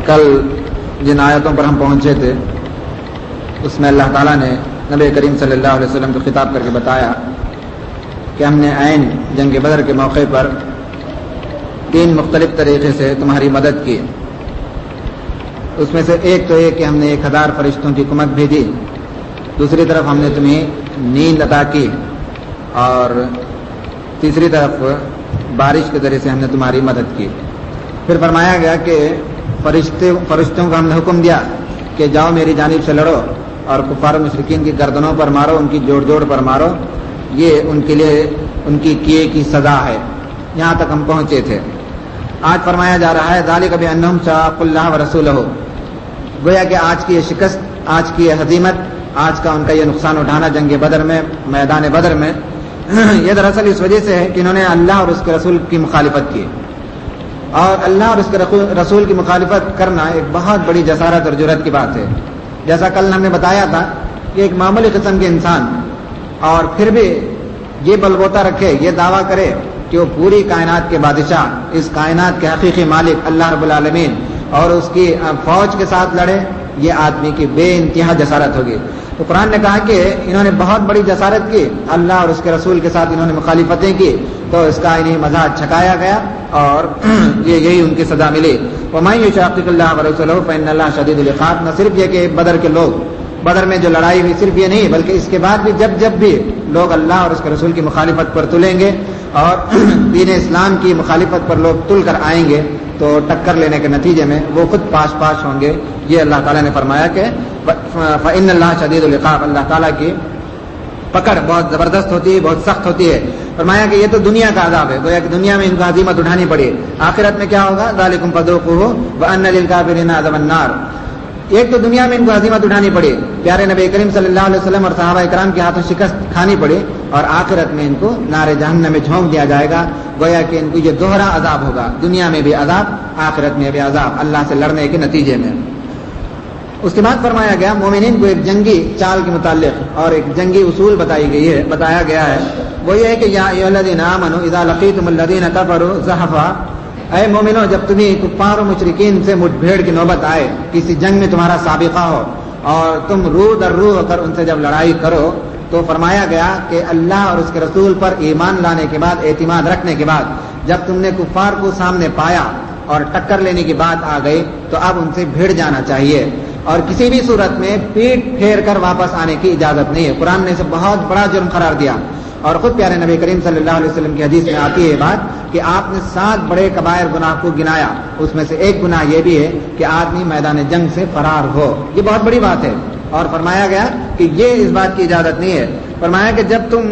کل جن آیتوں پر ہم پہنچے تھے اس میں اللہ تعالیٰ نے نبی کریم صلی اللہ علیہ وسلم کو خطاب کر کے بتایا کہ ہم نے عین جنگ بدر کے موقع پر 3 مختلف طریقے سے تمہاری مدد کی. اس میں سے ایک تو یہ کہ ہم نے 1000 فرشتوں کی کمک بھیجی، دوسری طرف ہم نے تمہیں نیند عطا کی، اور تیسری طرف بارش کے ذریعے سے ہم نے تمہاری مدد کی. پھر فرمایا گیا کہ فرشتوں کو ہم نے حکم دیا کہ جاؤ میری جانب سے لڑو اور کفار و مشرکین کی گردنوں پر مارو، ان کی جوڑ جوڑ پر مارو، یہ ان کے لیے ان کی کیے کی سزا ہے. یہاں تک ہم پہنچے تھے. آج فرمایا جا رہا ہے ذالک بانہم شاقوا اللہ ورسولہ، گویا کہ آج کی یہ شکست، آج کی یہ ہزیمت، آج کا ان کا یہ نقصان اٹھانا جنگ بدر میں، میدان بدر میں، یہ دراصل اس وجہ سے ہے کہ انہوں نے اللہ اور اس کے رسول کی مخالفت کی. اور اللہ اور اس کے رسول کی مخالفت کرنا ایک بہت بڑی جسارت اور جرأت کی بات ہے. جیسا کل ہم نے بتایا تھا کہ ایک معمولی قسم کے انسان اور پھر بھی یہ بلبوتا رکھے، یہ دعویٰ کرے کہ وہ پوری کائنات کے بادشاہ، اس کائنات کے حقیقی مالک اللہ رب العالمین، اور اس کی فوج کے ساتھ لڑے، یہ آدمی کی بے انتہا جسارت ہوگی. تو قرآن نے کہا کہ انہوں نے بہت بڑی جسارت کی، اللہ اور اس کے رسول کے ساتھ انہوں نے مخالفتیں کی، تو اس کا انہیں مزاج چھکایا گیا اور یہی ان کی سزا ملی. وَمَن يُشَاقِقِ اللَّهَ وَرَسُولَهُ فَإِنَّ اللَّهَ شَدِيدُ الْعِقَابِ. نہ صرف یہ کہ بدر کے لوگ، بدر میں جو لڑائی ہوئی، صرف یہ نہیں بلکہ اس کے بعد بھی جب بھی لوگ اللہ اور اس کے رسول کی مخالفت پر تلیں گے اور دین اسلام کی مخالفت پر لوگ تل کر آئیں گے تو ٹکر لینے کے نتیجے میں وہ خود پاش ہوں گے. یہ اللہ تعالیٰ نے فرمایا کہ فَإِنَّ اللَّهَ شَدِيدُ الْعِقَابِ، اللہ تعالیٰ کی پکڑ بہت زبردست ہوتی ہے، بہت سخت ہوتی ہے. فرمایا کہ یہ تو دنیا کا عذاب ہے، گویا کہ دنیا میں ان کو ہزیمت اٹھانی پڑی. آخرت میں کیا ہوگا؟ ذَلِكُمْ فَذُوقُوهُ وَأَنَّ لِلْكَافِرِينَ عَذَابَ النَّارِ. ایک تو دنیا میں ان کو ہزیمت اٹھانی پڑی، پیارے نبی کریم صلی اللہ علیہ وسلم اور صحابہ کرام کے ہاتھوں شکست کھانی پڑی، اور آخرت میں ان کو نار جہنم میں جھونک دیا جائے گا. گویا کہ ان کو یہ دوہرا عذاب ہوگا، دنیا میں بھی عذاب، آخرت میں بھی عذاب اللہ سے لڑنے کے نتیجے میں. اس کے بعد فرمایا گیا مومنین کو ایک جنگی چال کے متعلق اور ایک جنگی اصول بتایا گیا ہے. وہ یہ ہے کہ یا ایھا الذین آمنوا اذا لقیتم الذین کفروا زحفا، اے مومنو جب تمہیں کفار و مشرکین سے مٹ بھیڑ کی نوبت آئے، کسی جنگ میں تمہارا سابقہ ہو اور تم رو در رو ہو کر ان سے جب لڑائی کرو، تو فرمایا گیا کہ اللہ اور اس کے رسول پر ایمان لانے کے بعد، اعتماد رکھنے کے بعد، جب تم نے کفار کو سامنے پایا اور ٹکر لینے کی بات آ گئی تو اب ان سے بھیڑ جانا چاہیے، اور کسی بھی صورت میں پیٹ پھیر کر واپس آنے کی اجازت نہیں ہے. قرآن نے اسے بہت بڑا جرم قرار دیا، اور خود پیارے نبی کریم صلی اللہ علیہ وسلم کی حدیث میں آتی ہے یہ بات کہ آپ نے 7 بڑے کبائر گناہ کو گنایا، اس میں سے ایک گناہ یہ بھی ہے کہ آدمی میدان جنگ سے فرار ہو. یہ بہت بڑی بات ہے، اور فرمایا گیا کہ یہ اس بات کی اجازت نہیں ہے. فرمایا کہ جب تم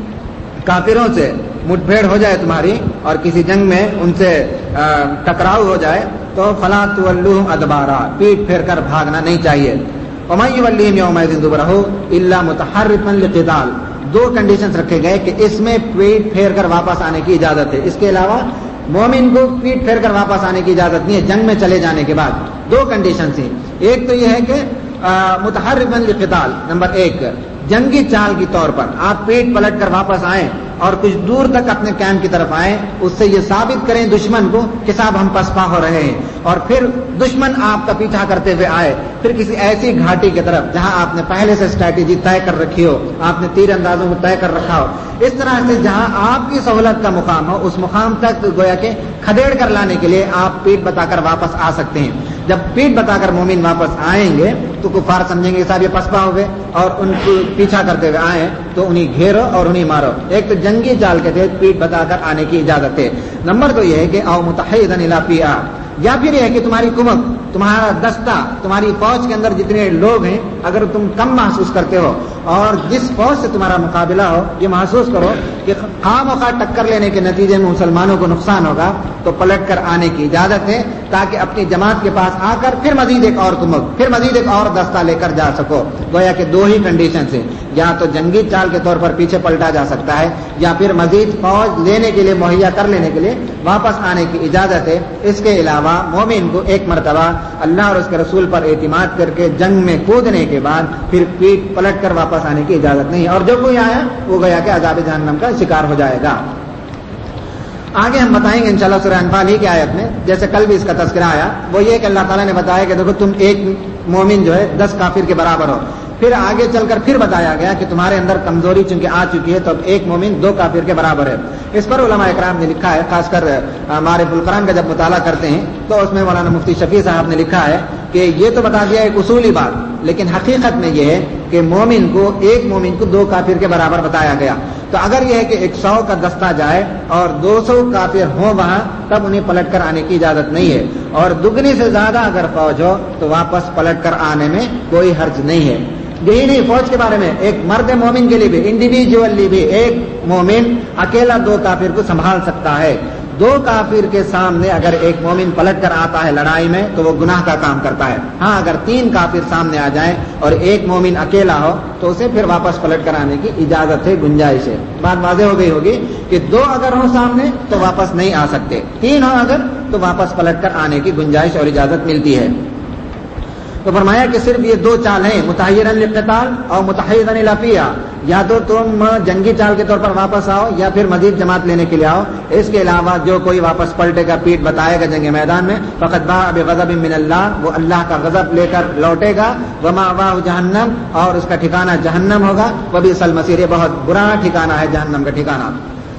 کافروں سے مٹ بھیڑ ہو جائے تمہاری اور کسی جنگ میں ان سے ٹکراؤ ہو جائے تو فلا تولوہم ادبارا، پیٹ پھیر کر بھاگنا نہیں چاہیے. ومن یولہم یومئذ دبرہ الا متحرفا لقتال. 2 کنڈیشنز رکھے گئے کہ اس میں پیٹ پھیر کر واپس آنے کی اجازت ہے، اس کے علاوہ مومن کو پیٹ پھیر کر واپس آنے کی اجازت نہیں ہے جنگ میں چلے جانے کے بعد. 2 کنڈیشنز ہیں. ایک تو یہ ہے کہ متحرفا لقتال، نمبر 1 جنگی چال کی طور پر آپ پیٹ پلٹ کر واپس آئیں اور کچھ دور تک اپنے کیمپ کی طرف آئیں، اس سے یہ ثابت کریں دشمن کو کہ صاحب ہم پسپا ہو رہے ہیں، اور پھر دشمن آپ کا پیچھا کرتے ہوئے آئے، پھر کسی ایسی گھاٹی کی طرف جہاں آپ نے پہلے سے اسٹریٹجی طے کر رکھی ہو، آپ نے تیر اندازوں کو طے کر رکھا ہو، اس طرح سے جہاں آپ کی سہولت کا مقام ہو اس مقام تک گویا کہ کھدیڑ کر لانے کے لیے آپ پیٹ بتا کر واپس آ سکتے ہیں. جب پیٹ بتا کر مومن واپس آئیں گے تو کفار سمجھیں گے صاحب یہ پسپا ہو گئے اور ان کو پیچھا کرتے ہوئے آئیں تو انہیں گھیرو اور انہیں مارو. ایک تو جنگی چال کے تحت پیٹ بتا کر آنے کی اجازت ہے. نمبر 2 یہ ہے کہ او متحدًا الی فئہ، یا پھر یہ ہے کہ تمہاری کمک، تمہارا دستہ، تمہاری فوج کے اندر جتنے لوگ ہیں اگر تم کم محسوس کرتے ہو اور جس فوج سے تمہارا مقابلہ ہو یہ محسوس کرو کہ خام وخواہ ٹکر لینے کے نتیجے میں مسلمانوں کو نقصان ہوگا تو پلٹ کر آنے کی اجازت ہے تاکہ اپنی جماعت کے پاس آ کر پھر مزید ایک اور کمک، پھر مزید ایک اور دستہ لے کر جا سکو. گویا کہ 2 ہی کنڈیشن ہیں، یا تو جنگی چال کے طور پر پیچھے پلٹا جا سکتا ہے یا پھر مزید فوج لینے کے لیے، مہیا کر لینے کے لیے واپس آنے کی اجازت ہے. اس کے علاوہ مومن کو ایک مرتبہ اللہ اور اس کے رسول پر اعتماد کر کے جنگ میں کودنے کے بعد پھر پیٹ پلٹ کر واپس آنے کی اجازت نہیں ہے، اور جو کوئی آیا وہ گویا کہ عذاب جہنم کا شکار ہو جائے گا. آگے ہم بتائیں گے انشاءاللہ سورہ انفال ہی کی آیت میں، جیسے کل بھی اس کا تذکرہ آیا، وہ یہ کہ اللہ تعالیٰ نے بتایا کہ دیکھو تم ایک مومن جو ہے 10 کافر کے برابر ہو. پھر آگے چل کر پھر بتایا گیا کہ تمہارے اندر کمزوری چونکہ آ چکی ہے تو اب ایک مومن 2 کافر کے برابر ہے. اس پر علماء اکرام نے لکھا ہے، خاص کر معارف القرآن کا جب مطالعہ کرتے ہیں تو اس میں مولانا مفتی شفیع صاحب نے لکھا ہے کہ یہ تو بتا دیا ایک اصولی بات، لیکن حقیقت میں یہ ہے کہ ایک مومن کو 2 کافر کے برابر بتایا گیا. تو اگر یہ ہے کہ 100 کا دستہ جائے اور 200 کافر ہوں وہاں، تب انہیں پلٹ کر آنے کی اجازت نہیں ہے، اور دگنی سے زیادہ اگر فوج ہو تو واپس پلٹ کر آنے میں کوئی حرج نہیں ہے. یہی نہیں، فوج کے بارے میں ایک مرد مومن کے لیے بھی انڈیویجولی بھی ایک مومن اکیلا 2 کافر کو سنبھال سکتا ہے. 2 کافر کے سامنے اگر ایک مومن پلٹ کر آتا ہے لڑائی میں تو وہ گناہ کا کام کرتا ہے. ہاں اگر 3 کافر سامنے آ جائیں اور ایک مومن اکیلا ہو تو اسے پھر واپس پلٹ کر آنے کی اجازت ہے، گنجائش ہے. بات واضح ہو گئی ہوگی کہ 2 اگر ہو سامنے تو واپس نہیں آ سکتے، 3 ہو اگر تو واپس پلٹ کر آنے کی گنجائش اور اجازت ملتی ہے. تو فرمایا کہ صرف یہ 2 چال ہیں، متحیرا للقتال اور متحیزا الى، یا تو تم جنگی چال کے طور پر واپس آؤ یا پھر مزید جماعت لینے کے لیے آؤ. اس کے علاوہ جو کوئی واپس پلٹے گا، پیٹ بتائے گا جنگ میدان میں، فقد باء بغضب من اللہ، وہ اللہ کا غضب لے کر لوٹے گا. ومأواه جہنم، اور اس کا ٹھکانہ جہنم ہوگا. وبئس المصیر، یہ بہت برا ٹھکانہ ہے جہنم کا ٹھکانہ.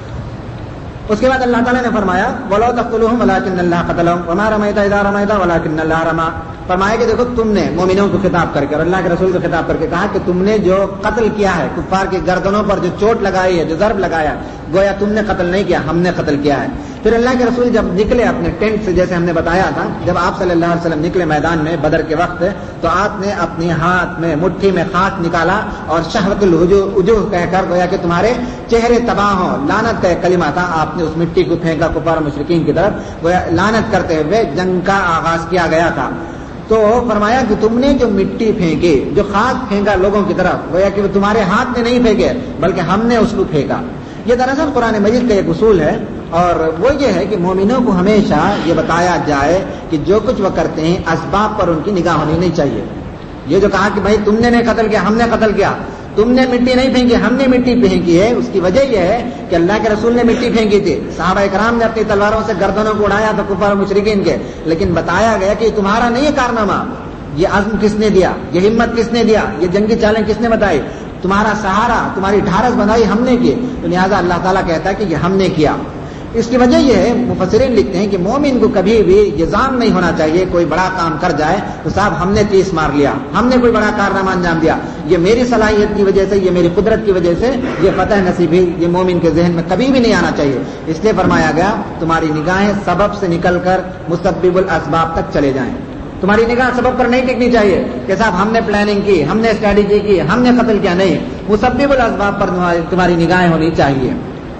اس کے بعد اللہ تعالیٰ نے فرمایا وَلَوْ تَقْتُلُوهُمْ وَلَٰكِنَّ اللَّهَ قَتَلَهُمْ وَمَا رَمَيْتَ إِذَا رَمَيْتَ وَلَٰكِنَّ اللَّهَ رَمَىٰ. فرمایا کہ دیکھو تم نے مومنوں کو خطاب کر کے اور اللہ کے رسول کو خطاب کر کے کہا کہ تم نے جو قتل کیا ہے، کفار کی گردنوں پر جو چوٹ لگائی ہے، جو ضرب لگایا، گویا تم نے قتل نہیں کیا، ہم نے قتل کیا ہے. پھر اللہ کے رسول جب نکلے اپنے ٹینٹ سے، جیسے ہم نے بتایا تھا، جب آپ صلی اللہ علیہ وسلم نکلے میدان میں بدر کے وقت، تو آپ نے اپنے ہاتھ میں مٹھی میں خاک نکالا اور شہوت الوجوہ کہہ کر گویا کہ تمہارے چہرے تباہ ہوں، لعنت کا ایک کلمہ تھا، آپ نے اس مٹی کو پھینکا کفار مشرکین کی طرف، گویا لعنت کرتے ہوئے جنگ کا آغاز کیا گیا تھا. تو فرمایا کہ تم نے جو مٹی پھینکی، جو خاک پھینکا لوگوں کی طرف، گویا کہ وہ تمہارے ہاتھ میں نہیں پھینکے بلکہ ہم نے اس کو پھینکا. یہ دراصل قرآن مجید کا ایک اصول ہے، اور وہ یہ ہے کہ مومنوں کو ہمیشہ یہ بتایا جائے کہ جو کچھ وہ کرتے ہیں اسباب پر ان کی نگاہ ہونی نہیں چاہیے. یہ جو کہا کہ بھائی تم نے نہیں قتل کیا، ہم نے قتل کیا، تم نے مٹی نہیں پھینکی، ہم نے مٹی پھینکی ہے، اس کی وجہ یہ ہے کہ اللہ کے رسول نے مٹی پھینکی تھی، صحابہ کرام نے اپنی تلواروں سے گردنوں کو اڑایا تھا کفار مشرکین کے، لیکن بتایا گیا کہ یہ تمہارا نہیں ہے کارنامہ، یہ عزم کس نے دیا، یہ ہمت کس نے دیا، یہ جنگی چالیں کس نے بتائی، تمہارا سہارا، تمہاری ڈھارس بنائی ہم نے کی. تو لہٰذا اللہ تعالیٰ کہتا ہے کہ یہ ہم نے کیا. اس کی وجہ یہ ہے، مفسرین لکھتے ہیں کہ مومن کو کبھی بھی یہ ظان نہیں ہونا چاہیے کوئی بڑا کام کر جائے تو صاحب ہم نے 30 مار لیا، ہم نے کوئی بڑا کارنامہ انجام دیا، یہ میری صلاحیت کی وجہ سے، یہ میری قدرت کی وجہ سے یہ فتح نصیب ہوئی، یہ مومن کے ذہن میں کبھی بھی نہیں آنا چاہیے. اس لیے فرمایا گیا تمہاری نگاہیں سبب سے نکل کر مسبب الاسباب تک چلے جائیں. تمہاری نگاہ سبب پر نہیں ٹکنی چاہیے کہ صاحب ہم نے پلاننگ کی، ہم نے اسٹریٹجی کی، ہم نے قتل کیا، نہیں، مسبب الاسباب پر تمہاری نگاہیں ہونی چاہیے.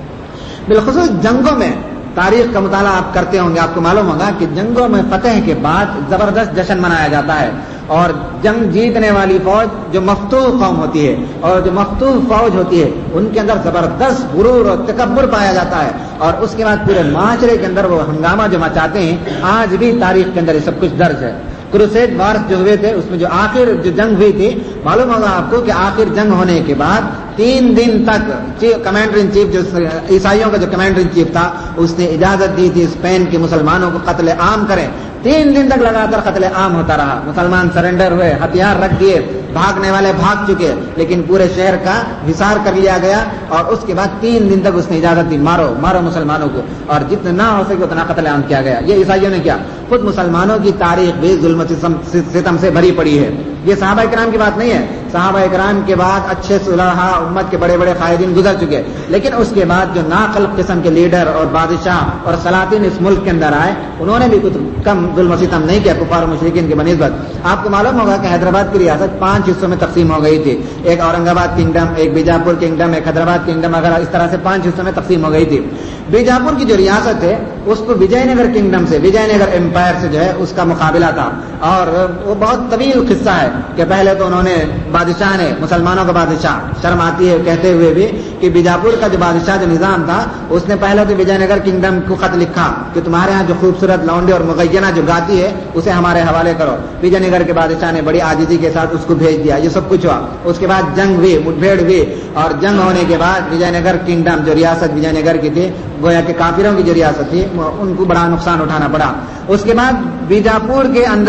بالخصوص جنگوں میں تاریخ کا مطالعہ آپ کرتے ہوں گے، آپ کو معلوم ہوگا کہ جنگوں میں فتح کے بعد زبردست جشن منایا جاتا ہے، اور جنگ جیتنے والی فوج جو مفتوح قوم ہوتی ہے اور جو مفتوح فوج ہوتی ہے ان کے اندر زبردست غرور اور تکبر پایا جاتا ہے، اور اس کے بعد پورے معاشرے کے اندر وہ ہنگامہ جو مچاتے ہیں. آج بھی تاریخ کے اندر یہ سب کچھ درج ہے. کروسیڈ وارز جو ہوئے تھے اس میں جو آخر جو جنگ ہوئی تھی، معلوم ہوگا آپ کو کہ آخر جنگ ہونے کے بعد 3 دن تک کمانڈر ان چیف، جو عیسائیوں کا جو کمانڈر ان چیف تھا، اس نے اجازت دی تھی اسپین کے مسلمانوں کو قتل عام کریں. 3 دن تک لگاتار قتل عام ہوتا رہا، مسلمان سرنڈر ہوئے، ہتھیار رکھ دیے، بھاگنے والے بھاگ چکے، لیکن پورے شہر کا حصار کر لیا گیا، اور اس کے بعد 3 دن تک اس نے اجازت دی مارو مارو مسلمانوں کو، اور جتنا ہو سکے اتنا قتل عام کیا گیا. یہ عیسائیوں نے کیا. خود مسلمانوں کی تاریخ بھی ظلم ستم سے بھری پڑی ہے. یہ صحابہ کرام کی بات نہیں ہے، صحابہ کرام کے بعد اچھے صلحاء امت کے بڑے بڑے قائدین گزر چکے، لیکن اس کے بعد جو ناقل قسم کے لیڈر اور بادشاہ اور سلاطین اس ملک کے اندر آئے، انہوں نے بھی کچھ کم ظلم و ستم نہیں کیا کفار و مشرکین کی بنسبت. آپ کو معلوم ہوگا کہ حیدرآباد کی ریاست 5 حصوں میں تقسیم ہو گئی تھی، ایک اورنگ آباد کنگڈم، ایک بیجاپور کنگڈم، ایک حیدرآباد کنگڈم وغیرہ، اس طرح سے 5 حصوں میں تقسیم ہو گئی تھی. بیجاپور کی جو ریاست ہے اس کو وجے نگر کنگڈم سے، وجے نگر امپائر سے جو ہے اس کا مقابلہ تھا، اور وہ بہت طویل قصہ ہے کہ پہلے تو انہوں نے بادشاہ نے، مسلمانوں کا بادشاہ، شرم آتی ہے کہتے ہوئے بھی کہ بیجاپور کا جو بادشاہ جو نظام تھا، اس نے پہلے تو وجے نگر کنگڈم کو خط لکھا کہ تمہارے ہاں جو خوبصورت لونڈے اور مغینہ جو گاتی ہے اسے ہمارے حوالے کرو. وجے نگر کے بادشاہ نے بڑی عاجزی کے ساتھ اس کو بھیج دیا. یہ سب کچھ ہوا. اس کے بعد جنگ ہوئی, مٹ بھیڑ ہوئی, اور جنگ ہونے کے بعد وجے نگر کنگڈم, جو ریاست وجے نگر کی تھی, گویا کہ کافروں کی جو ریاست تھی, ان کو بڑا نقصان اٹھانا پڑا. اس کے بعد بیجاپور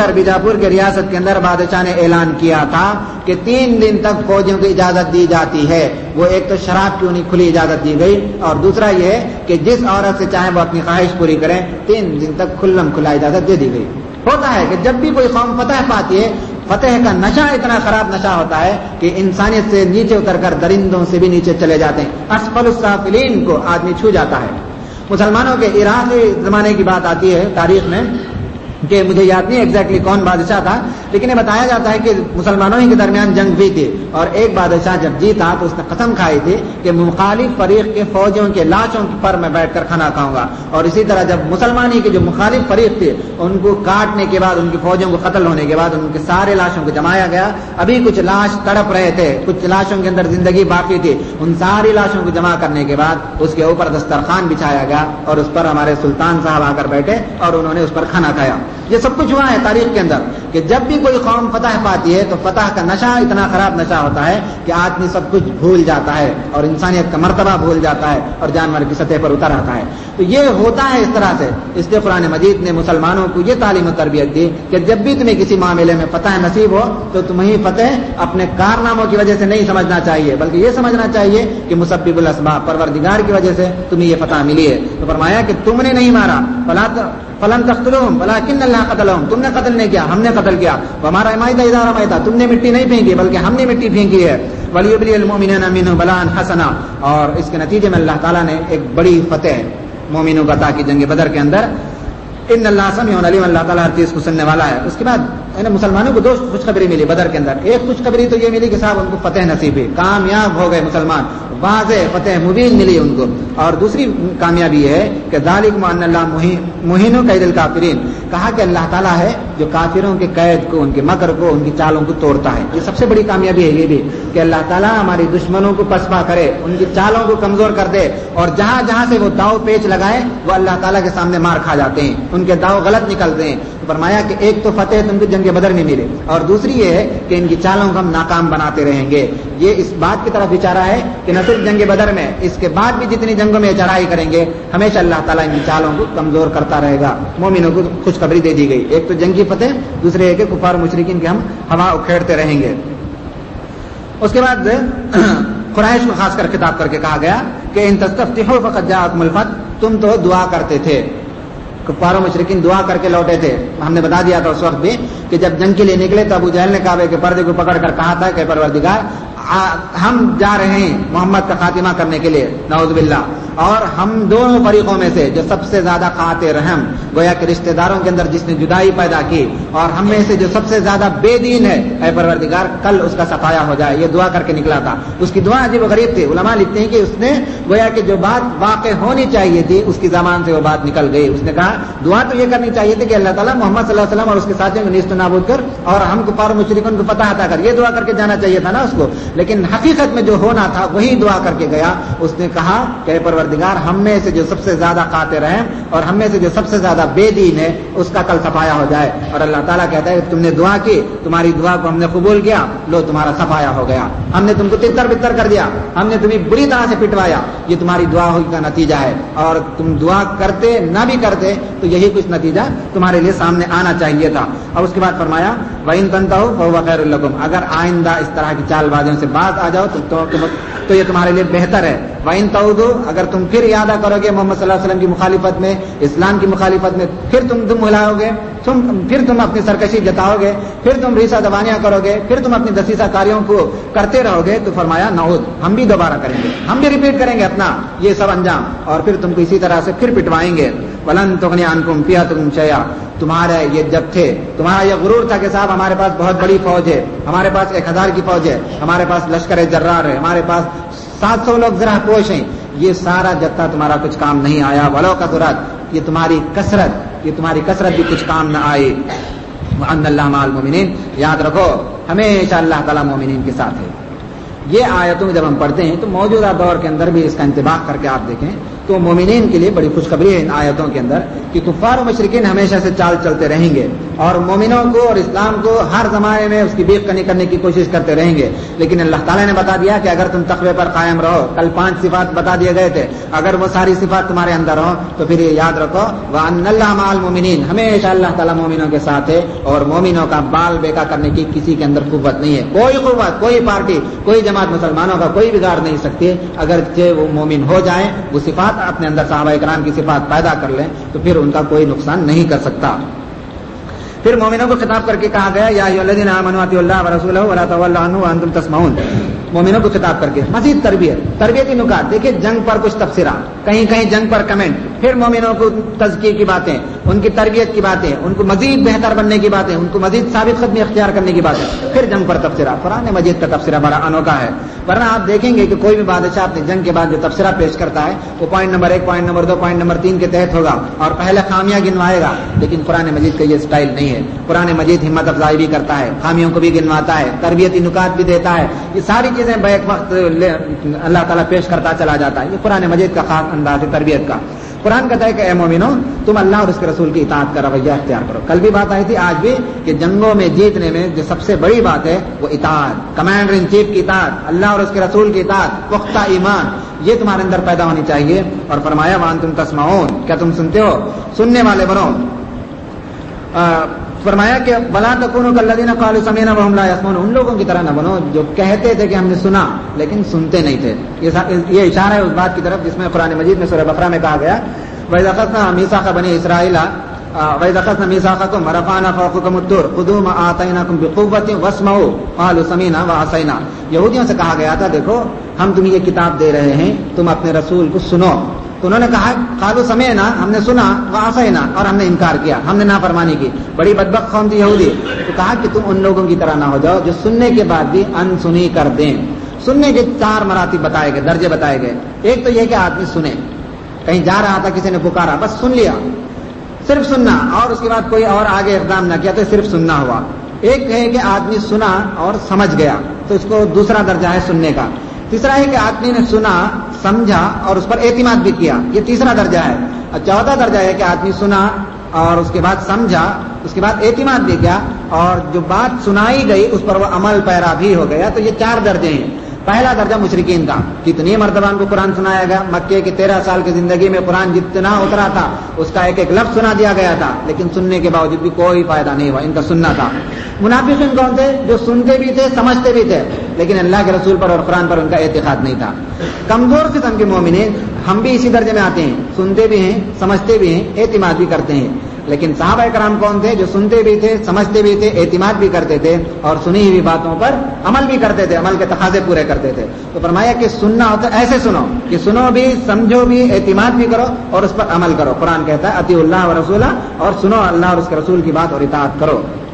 کے ریاست کے اندر بادشاہ نے اعلان کیا تھا کہ 3 دن تک فوجیوں کی اجازت دی جاتی ہے. وہ ایک تو شراب کی انہیں کھلی اجازت دی گئی, اور دوسرا یہ ہے کہ جس عورت سے چاہے وہ اپنی خواہش پوری کریں 3 دن تک کھلم کھلا اجازت دے دی گئی. ہوتا ہے کہ جب بھی کوئی قوم فتح پاتی ہے, فتح کا نشہ اتنا خراب نشہ ہوتا ہے کہ انسانیت سے نیچے اتر کر درندوں سے بھی نیچے چلے جاتے ہیں. اسفل السافلین کو آدمی چھو جاتا ہے. مسلمانوں کے عراقی زمانے کی بات آتی ہے تاریخ میں, کہ مجھے یاد نہیں ایگزیکٹلی کون بادشاہ تھا, لیکن یہ بتایا جاتا ہے کہ مسلمانوں ہی کے درمیان جنگ ہوئی تھی, اور ایک بادشاہ جب جیتا تو اس نے قسم کھائی تھی کہ مخالف فریق کے فوجیوں کے لاشوں پر میں بیٹھ کر کھانا کھاؤں گا. اور اسی طرح جب مسلمان ہی کے جو مخالف فریق تھے ان کو کاٹنے کے بعد, ان کی فوجوں کو قتل ہونے کے بعد ان کے سارے لاشوں کو جمایا گیا. ابھی کچھ لاش تڑپ رہے تھے, کچھ لاشوں کے اندر زندگی باقی تھی. ان ساری لاشوں کو جمع کرنے کے بعد اس کے اوپر دسترخوان بچھایا گیا, اور اس پر ہمارے سلطان صاحب آ کر بیٹھے اور انہوں نے اس پر کھانا کھایا. یہ سب کچھ ہوا ہے تاریخ کے اندر کہ جب بھی کوئی قوم فتح پاتی ہے تو فتح کا نشہ اتنا خراب نشہ ہوتا ہے کہ آدمی سب کچھ بھول جاتا ہے, اور انسانیت کا مرتبہ بھول جاتا ہے, اور جانور کی سطح پر اتر آتا ہے. تو یہ ہوتا ہے اس طرح سے. اس لیے قرآن مجید نے مسلمانوں کو یہ تعلیم و تربیت دی کہ جب بھی تمہیں کسی معاملے میں فتح نصیب ہو تو تمہیں فتح اپنے کارناموں کی وجہ سے نہیں سمجھنا چاہیے, بلکہ یہ سمجھنا چاہیے کہ مسبب الاسباب, پروردگار کی وجہ سے تمہیں یہ فتح ملی ہے. تو فرمایا کہ تم نے نہیں مارا, فلن تقتلوهم ولكن اللہ قتلهم, تم نے قتل نہیں کیا, ہم نے قتل کیا. ہمارا مائدہ اذا رميت, تم نے مٹی نہیں پھینکی بلکہ ہم نے مٹی پھینکی ہے. وليبلي المؤمنين منه بلاء حسنا, اور اس کے نتیجے میں اللہ تعالیٰ نے ایک بڑی فتح مومنوں کو عطا کی جنگ بدر کے اندر. ان اللہ سمیع علیم, اللہ تعالیٰ ہر چیز کو سننے والا ہے. اس کے بعد مسلمانوں کو 2 خوشخبری ملی بدر کے اندر. ایک خوشخبری تو یہ ملی کہ صاحب ان کو فتح نصیب ہوئی, کامیاب ہو گئے مسلمان, واضح فتح مبین ملی ان کو. اور دوسری کامیابی یہ ہے کہ ذالکم ان اللہ مہین قید الکافرین, کہا کہ اللہ تعالیٰ ہے جو کافروں کے قید کو, ان کے مکر کو, ان کی چالوں کو توڑتا ہے. یہ سب سے بڑی کامیابی ہے یہ بھی کہ اللہ تعالیٰ ہمارے دشمنوں کو پسپا کرے, ان کی چالوں کو کمزور کر دے, اور جہاں جہاں سے وہ داؤ پیچ لگائے وہ اللہ تعالیٰ کے سامنے مار کھا جاتے ہیں, ان کے داؤ غلط نکلتے ہیں. فرمایا کہ ایک تو فتح تم کو جنگ بدر میں ملے, اور دوسری یہ ہے کہ ان کی چالوں کو ہم ناکام بناتے رہیں گے. یہ اس بات کی طرف اشارہ ہے کہ نہ صرف جنگ بدر میں, اس کے بعد بھی جتنی جنگوں میں چڑھائی کریں گے ہمیشہ اللہ تعالیٰ ان کی چالوں کو کمزور کرتا رہے گا. مومنوں کو خوشخبری دے دی گئی, ایک تو جنگی فتح, دوسرے ہے کہ کفار مشرکین کی ہم ہوا اکھیڑتے رہیں گے. اس کے بعد قریش کو خاص کر خطاب کر کے کہا گیا کہ ان تستفتحوا فقد جاءکم الفتح, تم تو دعا کرتے تھے, کفار مشرکین دعا کر کے لوٹے تھے. ہم نے بتا دیا تھا اس وقت بھی کہ جب جنگ کے لیے نکلے تو ابو جہل نے کعبے کے پردے کو پکڑ کر کہا تھا کہ پروردگار ہم جا رہے ہیں محمد کا خاتمہ کرنے کے لیے, نعوذ باللہ, اور ہم دونوں فریقوں میں سے جو سب سے زیادہ قاطع رحم, گویا کہ رشتہ داروں کے اندر جس نے جدائی پیدا کی, اور ہم میں سے جو سب سے زیادہ بے دین ہے, اے پروردگار کل اس کا صفایا ہو جائے. یہ دعا کر کے نکلا تھا. اس کی دعا عجیب و غریب تھی. علماء لکھتے ہیں کہ اس نے گویا کہ جو بات واقع ہونی چاہیے تھی اس کی زبان سے وہ بات نکل گئی. اس نے کہا دعا تو یہ کرنی چاہیے تھی کہ اللہ تعالیٰ محمد صلی اللہ علیہ وسلم اور اس کے ساتھیوں کو نیست و نابود کر, اور ہم کفار مشرکین کو فتح عطا کر. یہ دعا کر کے جانا چاہیے تھا نا اس کو, لیکن حقیقت میں جو ہونا تھا وہی دعا کر کے گیا. اس نے کہا کہ پروردگار ہم میں سے جو سب سے زیادہ قاطع رحم اور ہم میں سے جو سب سے زیادہ بے دین ہے اس کا کل صفایا ہو جائے. اور اللہ تعالیٰ کہتا ہے تم نے دعا کی, تمہاری دعا کو ہم نے قبول کیا, لو تمہارا صفایا ہو گیا. ہم نے تم کو تتر بتر کر دیا, ہم نے تمہیں بری طرح سے پٹوایا. یہ تمہاری دعا کا نتیجہ ہے, اور تم دعا کرتے نہ بھی کرتے تو یہی کچھ نتیجہ تمہارے لیے سامنے آنا چاہیے تھا. اور اس کے بعد فرمایا وَإِن تَنْتَهُوا فَهُوَ خَيْرٌ لَكُمْ, اگر آئندہ اس طرح کی چال بازیوں سے باز آ جاؤ تو یہ تمہارے لیے بہتر ہے. وَإِن تَعُودُوا, اگر تم پھر ارادہ کرو گے محمد صلی اللہ علیہ وسلم کی مخالفت میں, اسلام کی مخالفت میں, پھر تم ہلاؤ گے, پھر تم اپنی سرکشی جتاؤ گے, پھر تم ریسہ دوانیاں کرو گے, پھر تم اپنی دسیسہ کاریوں کو کرتے رہو گے, تو فرمایا نعود, ہم بھی دوبارہ کریں گے, ہم بھی ریپیٹ کریں گے اپنا یہ سب انجام, اور پھر تم کو اسی طرح سے پھر پٹوائیں گے. وَلَن تُغْنِيَ عَنْكُمْ فِئَةٌ شَيْئًا, تمہارا یہ جب تھے تمہارا یہ غرور تھا کہ صاحب ہمارے پاس بہت بڑی فوج ہے, ہمارے پاس 1000 کی فوج ہے, ہمارے پاس لشکر جرار ہے, ہمارے پاس 700 لوگ زرہ پوش ہیں. یہ سارا جتھا تمہارا کچھ کام نہیں آیا. ولو کثرت, یہ تمہاری کثرت بھی کچھ کام نہ آئی. وَأَنَّ اللَّهَ مَعَ الْمُؤْمِنِينَ, یاد رکھو ہمیشہ اللہ تعالیٰ مومنین کے ساتھ ہے. یہ آیتوں میں جب ہم پڑھتے ہیں تو موجودہ دور کے اندر بھی اس کا انطباق کر کے آپ دیکھیں تو مومنین کے لیے بڑی خوشخبری ہے ان آیتوں کے اندر کہ کفار و مشرکین ہمیشہ سے چال چلتے رہیں گے اور مومنوں کو اور اسلام کو ہر زمانے میں اس کی بیق کنی کرنے کی کوشش کرتے رہیں گے، لیکن اللہ تعالیٰ نے بتا دیا کہ اگر تم تقوی پر قائم رہو، کل 5 صفات بتا دیے گئے تھے، اگر وہ ساری صفات تمہارے اندر ہوں تو پھر یہ یاد رکھو وَأَنَّ اللَّهَ مَعَ الْمُؤْمِنِينَ، ہمیشہ اللہ تعالیٰ مومنوں کے ساتھ ہے اور مومنوں کا بال بیکا کرنے کی کسی کے اندر قوت نہیں ہے، کوئی قوت، کوئی پارٹی، کوئی جماعت مسلمانوں کا کوئی بگاڑ نہیں سکتی، اگرچہ وہ مومن ہو جائیں، وہ صفات اپنے اندر صحابہ کرام کی صفات پیدا کر لیں تو پھر ان کا کوئی نقصان نہیں کر سکتا۔ پھر مومنوں کو خطاب کر کے کہا گیا یا ایھا الذین آمنوا اطیعوا اللہ ورسولہ ولا تولوا عنہ وانتم تسمعون، مومنوں کو خطاب کر کے مزید تربیتی نکات، دیکھیں جنگ پر کچھ تبصرہ، کہیں کہیں جنگ پر کمنٹ، پھر مومنوں کو تزکیے کی باتیں، ان کی تربیت کی باتیں، ان کو مزید بہتر بننے کی باتیں، ان کو مزید ثابت قدمی اختیار کرنے کی باتیں، پھر جنگ پر تبصرہ۔ قرآن مجید کا تبصرہ بڑا انوکھا ہے، ورنہ آپ دیکھیں گے کہ کوئی بھی بادشاہ اپنے جنگ کے بعد جو تبصرہ پیش کرتا ہے وہ point number 1، point number 2، point number 3 کے تحت ہوگا اور پہلے خامیاں گنوائے گا، لیکن قرآن مجید کا یہ سٹائل نہیں ہے۔ قرآن مجید ہمت افزائی بھی کرتا ہے، خامیوں کو بھی گنواتا ہے، تربیتی نکات بھی دیتا ہے، یہ ساری چیزیں بیک وقت اللہ تعالیٰ پیش کرتا چلا جاتا ہے۔ یہ قرآن مجید کا خاص انداز ہے تربیت کا۔ قرآن کہتا ہے کہ اے مومنو تم اللہ اور اس کے رسول کی اطاعت کا رویہ اختیار کرو۔ کل بھی بات آئی تھی، آج بھی، کہ جنگوں میں جیتنے میں جو سب سے بڑی بات ہے وہ اطاعت، کمانڈر ان چیف کی اطاعت، اللہ اور اس کے رسول کی اطاعت، پختہ ایمان، یہ تمہارے اندر پیدا ہونی چاہیے۔ اور فرمایا وانتم تسمعون، کیا تم سنتے ہو؟ سننے والے بنو۔ فرمایا کہ ولا تکونوا کالذین قالوا سمعنا وهم لا يسمعون، ان لوگوں کی طرح نہ بنو جو کہتے تھے کہ ہم نے سنا لیکن سنتے نہیں تھے۔ یہ اشارہ ہے اس بات کی طرف جس میں قرآن مجید میں سورہ بقرہ میں کہا گیا وَإِذْ أَخَذْنَا مِيثَاقَ بَنِي إِسْرَائِيلَ وَإِذْ أَخَذْنَا مِيثَاقَكُمْ وَرَفَعْنَا فَوْقَكُمُ الطُّورَ خُذُوا مَا آتَيْنَاكُمْ بِقُوَّةٍ وَاسْمَعُوا قَالُوا سَمِعْنَا وَعَصَيْنَا۔ یہودیوں سے کہا گیا تھا دیکھو ہم تمہیں یہ کتاب دے رہے ہیں، تم اپنے رسول کو سنو، تو انہوں نے کہا قالوا سمعنا، ہم نے سنا، وعصینا، اور ہم نے انکار کیا، ہم نے نافرمانی کی۔ بڑی بدبخت قوم تھی یہودی، تو کہا کہ تم ان لوگوں کی طرح نہ ہو جاؤ جو سننے کے بعد بھی انسنی کر دیں۔ سننے کے 4 مراتب بتائے گئے، درجے بتائے گئے۔ ایک تو یہ کہ آدمی سنے، کہیں جا رہا تھا کسی نے پکارا بس سن لیا، صرف سننا، اور اس کے بعد کوئی اور آگے اقدام نہ کیا تو صرف سننا ہوا۔ ایک ہے کہ آدمی سنا اور سمجھ گیا، تو اس کو دوسرا درجہ ہے سننے کا۔ تیسرا ہے کہ آدمی نے سنا، سمجھا اور اس پر اعتماد بھی کیا، یہ تیسرا درجہ ہے۔ اور چوتھا درجہ ہے کہ آدمی سنا اور اس کے بعد سمجھا، اس کے بعد اعتماد بھی کیا اور جو بات سنائی گئی اس پر وہ عمل پیرا بھی ہو گیا۔ تو یہ 4 درجے ہیں۔ پہلا درجہ مشرکین کا، کتنی مرتبہ ان کو قرآن سنایا گیا، مکے کی 13 سال کی زندگی میں قرآن جتنا اترا تھا اس کا ایک ایک لفظ سنا دیا گیا تھا، لیکن سننے کے باوجود بھی کوئی فائدہ نہیں ہوا، ان کا سننا تھا۔ منافقین کون تھے؟ جو سنتے بھی تھے، سمجھتے بھی تھے، لیکن اللہ کے رسول پر اور قرآن پر ان کا اعتقاد نہیں تھا۔ کمزور قسم کے مومنین، ہم بھی اسی درجے میں آتے ہیں، سنتے بھی ہیں، سمجھتے بھی ہیں، اعتماد بھی کرتے ہیں۔ لیکن صحابہ کرام کون تھے؟ جو سنتے بھی تھے، سمجھتے بھی تھے، اعتماد بھی کرتے تھے اور سنی ہوئی باتوں پر عمل بھی کرتے تھے، عمل کے تقاضے پورے کرتے تھے۔ تو فرمایا کہ سننا ہوتا ہے ایسے سنو کہ سنو بھی، سمجھو بھی، اعتماد بھی کرو اور اس پر عمل کرو۔ قرآن کہتا ہے اطیعوا اللہ ورسولہ، اور سنو اللہ اور اس کے رسول کی بات اور اطاعت کرو۔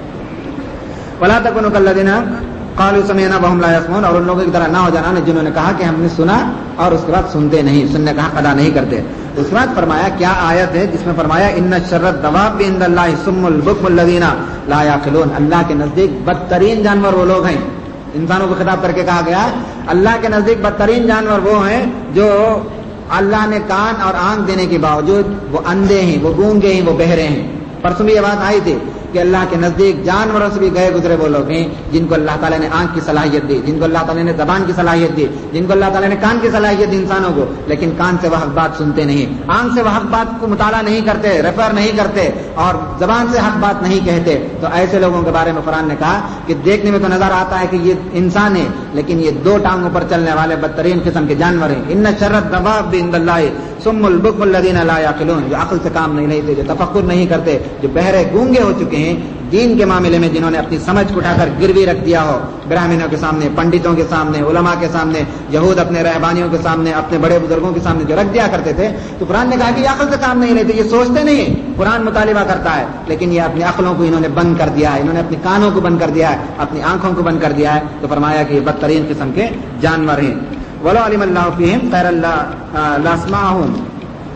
ولا تکونوا کالذین قالوا سمعنا وهم لا يسمعون، اور ان لوگوں کی طرح نہ ہو جانا جنہوں نے کہا کہ ہم نے سنا اور اس کے بعد سنتے نہیں، سننے کا حق ادا نہیں کرتے۔ اس کے بعد فرمایا کیا آیت ہے جس میں فرمایا ان شر الدواب عند اللہ الصم البکم الذین لا یعقلون، اللہ کے نزدیک بدترین جانور وہ لوگ ہیں۔ انسانوں کو خطاب کر کے کہا گیا اللہ کے نزدیک بدترین جانور وہ ہیں جو اللہ نے کان اور آنکھ دینے کے باوجود وہ اندھے ہیں، وہ گونگے ہیں، وہ بہرے ہیں۔ پرسوں بھی یہ بات آئی تھی کہ اللہ کے نزدیک جانوروں سے بھی گئے گزرے وہ لوگ ہیں جن کو اللہ تعالیٰ نے آنکھ کی صلاحیت دی، جن کو اللہ تعالیٰ نے زبان کی صلاحیت دی، جن کو اللہ تعالیٰ نے کان کی صلاحیت دی انسانوں کو، لیکن کان سے وہ حق بات سنتے نہیں، آنکھ سے وہ حق بات کو مطالعہ نہیں کرتے، ریفر نہیں کرتے اور زبان سے حق بات نہیں کہتے۔ تو ایسے لوگوں کے بارے میں قرآن نے کہا کہ دیکھنے میں تو نظر آتا ہے کہ یہ انسان ہے، لیکن یہ 2 ٹانگوں پر چلنے والے بدترین قسم کے جانور ہیں۔ ان شر الدواب عند اللہ الصم البکم الذین لا یعقلون، جو عقل سے کام نہیں لیتے، جو تفکر نہیں کرتے، جو بہرے گونگے ہو چکے ہیں دین کے معاملے میں، جنہوں نے اپنی سمجھ کو اٹھا کر گروی رکھ دیا ہو براہمنوں کے سامنے، پنڈتوں کے سامنے، علماء کے سامنے، یہود اپنے رہبانیوں کے سامنے، اپنے بڑے بزرگوں کے سامنے جو رکھ دیا کرتے تھے۔ تو قرآن نے کہا کہ یہ عقل سے کام نہیں لیتے، یہ سوچتے نہیں ہیں، قرآن مطالبہ کرتا ہے لیکن یہ اپنی عقلوں کو انہوں نے بند کر دیا ہے، انہوں نے اپنی کانوں کو بند کر دیا ہے، اپنی آنکھوں کو بند کر دیا ہے۔ تو فرمایا کہ یہ بدترین قسم کے جانور ہیں۔ وَلَوْ عَلِمَ اللَّهُ فِيهِمْ خَيْرًا لَّأَسْمَعَهُمْ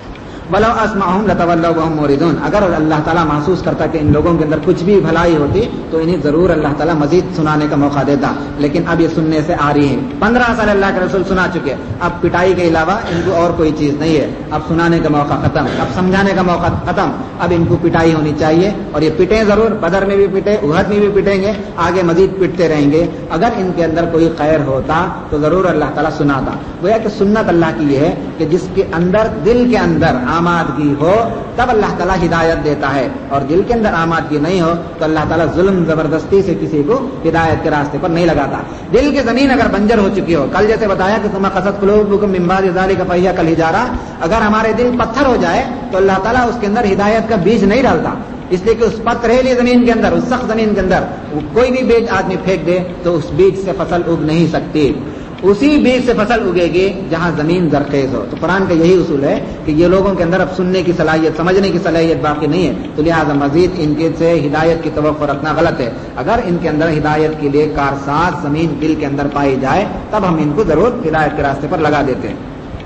وَلَوْ أَسْمَعُهُمْ لَتَوَلَّوْا وَهُمْ مُعْرِضُونَ، اگر اللہ تعالیٰ محسوس کرتا کہ ان لوگوں کے اندر کچھ بھی بھلائی ہوتی تو انہیں ضرور اللہ تعالیٰ مزید سنانے کا موقع دیتا، لیکن اب یہ سننے سے آ رہی ہے۔ 15 سال اللہ کے رسول سنا چکے، اب پٹائی کے علاوہ ان کو اور کوئی چیز نہیں ہے، اب سنانے کا موقع ختم، اب سمجھانے کا موقع ختم، اب ان کو پٹائی ہونی چاہیے، اور یہ پٹیں ضرور، بدر میں بھی پٹے، احد میں بھی پٹیں گے، آگے مزید پٹتے رہیں گے۔ اگر ان کے اندر کوئی خیر ہوتا تو ضرور اللہ تعالیٰ سناتا۔ گویا کہ سنت اللہ کی یہ ہے کہ جس کے اندر دل کے اندر آمادگی ہو تب اللہ تعالیٰ ہدایت دیتا ہے، اور دل کے اندر آمادگی نہیں ہو تو اللہ تعالیٰ ظلم زبردستی سے کسی کو ہدایت کے راستے پر نہیں لگاتا۔ دل کی زمین اگر بنجر ہو چکی ہو، کل جیسے بتایا کہ ثم قست قلوبکم من بعد ذلک فہی کالحجارہ، اگر ہمارے دل پتھر ہو جائے تو اللہ تعالیٰ اس کے اندر ہدایت کا بیج نہیں ڈالتا، اس لیے کہ اس پتھریلی زمین کے اندر، اس سخت زمین کے اندر کوئی بھی بیج آدمی پھینک دے تو اس بیج سے فصل اگ نہیں سکتی، اسی بیج سے فصل اگے گی جہاں زمین زرخیز ہو۔ تو قرآن کا یہی اصول ہے کہ یہ لوگوں کے اندر اب سننے کی صلاحیت، سمجھنے کی صلاحیت باقی نہیں ہے، تو لہٰذا مزید ان کے سے ہدایت کی توقع رکھنا غلط ہے۔ اگر ان کے اندر ہدایت کے لیے کارساز زمین دل کے اندر پائی جائے تب ہم ان کو ضرور ہدایت کے راستے پر لگا دیتے ہیں۔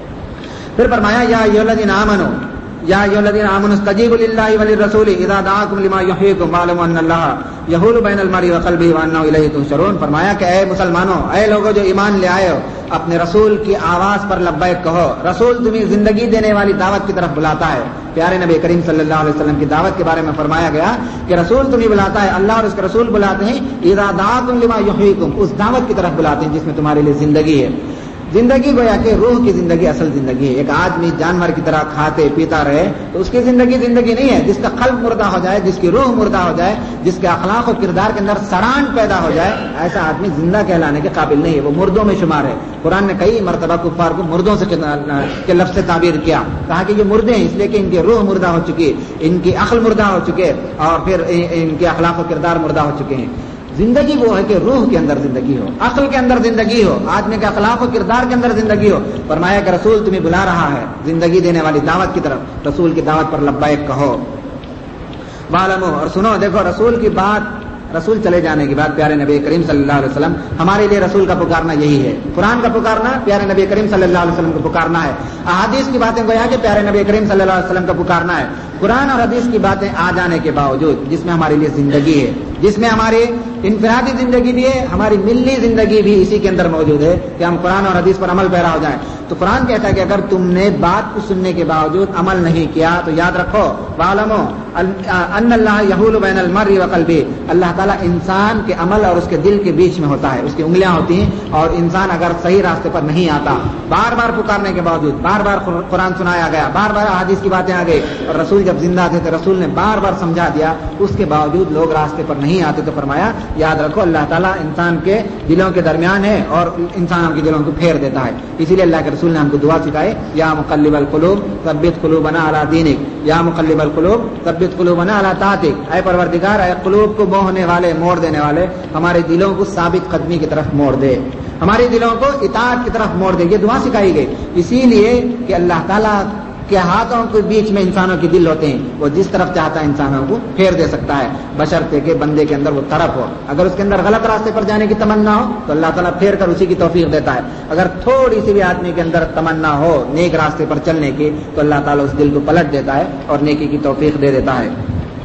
پھر فرمایا یا ایھا الذین آمنوا، یا ایھا الذین آمنوا استجیبوا للہ وللرسول اذا دعاکم لما یحییکم واعلموا ان اللہ یحول بین المرء وقلبہ وانہ الیہ تحشرون۔ فرمایا کہ اے مسلمانوں، اے لوگوں جو ایمان لے آئے ہو، اپنے رسول کی آواز پر لبیک کہو۔ رسول تمہیں زندگی دینے والی دعوت کی طرف بلاتا ہے۔ پیارے نبی کریم صلی اللہ علیہ وسلم کی دعوت کے بارے میں فرمایا گیا کہ رسول تمہیں بلاتا ہے، اللہ اور اس کے رسول بلاتے ہیں، اذا دعاکم لما یحییکم، اس دعوت کی طرف بلاتے ہیں جس میں تمہارے لیے زندگی ہے۔ زندگی گویا کہ روح کی زندگی اصل زندگی ہے۔ ایک آدمی جانور کی طرح کھاتے پیتا رہے تو اس کی زندگی زندگی نہیں ہے۔ جس کا قلب مردہ ہو جائے، جس کی روح مردہ ہو جائے، جس کے اخلاق و کردار کے اندر سڑان پیدا ہو جائے، ایسا آدمی زندہ کہلانے کے قابل نہیں ہے، وہ مردوں میں شمار ہے۔ قرآن نے کئی مرتبہ کفار کو مردوں سے کے لفظ سے تعبیر کیا، کہا کہ یہ مردے ہیں، اس لیے کہ ان کی روح مردہ ہو چکی، ان کی عقل مردہ ہو چکے، اور پھر ان کے اخلاق و کردار مردہ ہو چکے ہیں۔ زندگی وہ ہے کہ روح کے اندر زندگی ہو، عقل کے اندر زندگی ہو، آدمی کے اخلاق و کردار کے اندر زندگی ہو۔ فرمایا کہ رسول تمہیں بلا رہا ہے زندگی دینے والی دعوت کی طرف، رسول کی دعوت پر لبیک کہو۔ وعلموا، اور سنو، دیکھو رسول کی بات، رسول چلے جانے کے بعد پیارے نبی کریم صلی اللہ علیہ وسلم، ہمارے لیے رسول کا پکارنا یہی ہے، قرآن کا پکارنا، پیارے نبی کریم صلی اللہ علیہ وسلم کا پکارنا ہے، احادیث کی باتیں گویا کہ پیارے نبی کریم صلی اللہ علیہ وسلم کا پکارنا ہے۔ قرآن اور حدیث کی باتیں آ جانے کے باوجود جس میں ہمارے لیے زندگی ہے، جس میں ہماری انفرادی زندگی بھی ہے، ہماری ملی زندگی بھی اسی کے اندر موجود ہے کہ ہم قرآن اور حدیث پر عمل پیرا ہو جائیں، تو قرآن کہتا ہے کہ اگر تم نے بات کو سننے کے باوجود عمل نہیں کیا تو یاد رکھو، وَاعْلَمُوا أَنَّ اللَّهَ يَحُولُ بَيْنَ الْمَرْءِ وَقَلْبِهِ، اللہ تعالیٰ انسان کے عمل اور اس کے دل کے بیچ میں ہوتا ہے، اس کی انگلیاں ہوتی ہیں، اور انسان اگر صحیح راستے پر نہیں آتا، بار بار پکارنے کے باوجود، بار بار قرآن سنایا گیا، بار بار احادیث کی باتیں آ گئی، اور رسول جب زندہ تھے تو رسول نے بار بار سمجھا دیا، اس کے باوجود لوگ راستے پر نہیں آتے، تو فرمایا یاد رکھو اللہ تعالیٰ انسان کے دلوں کے درمیان ہے اور انسانوں کے دلوں کو پھیر دیتا ہے۔ اسی لیے اللہ کے رسول نے ہم کو دعا سکھائی، یا مقلب القلوب ثبت قلوبنا علی دینک، یا مقلب القلوب ثبت قلوبنا علی طاعتک، اے پروردگار، اے قلوب کو موہنے والے، موڑ دینے والے، ہمارے دلوں کو ثابت قدمی کی طرف موڑ دے، ہمارے دلوں کو اطاعت کی طرف موڑ دے۔ یہ دعا سکھائی گئی اسی لیے کہ اللہ تعالیٰ کے ہاتھوں کے بیچ میں انسانوں کے دل ہوتے ہیں، وہ جس طرف چاہتا ہے انسانوں کو پھیر دے سکتا ہے، بشرطے کہ بندے کے اندر وہ طرف ہو۔ اگر اس کے اندر غلط راستے پر جانے کی تمنا ہو تو اللہ تعالیٰ پھیر کر اسی کی توفیق دیتا ہے، اگر تھوڑی سی بھی آدمی کے اندر تمنا ہو نیک راستے پر چلنے کی تو اللہ تعالیٰ اس دل کو پلٹ دیتا ہے اور نیکی کی توفیق دے دیتا ہے۔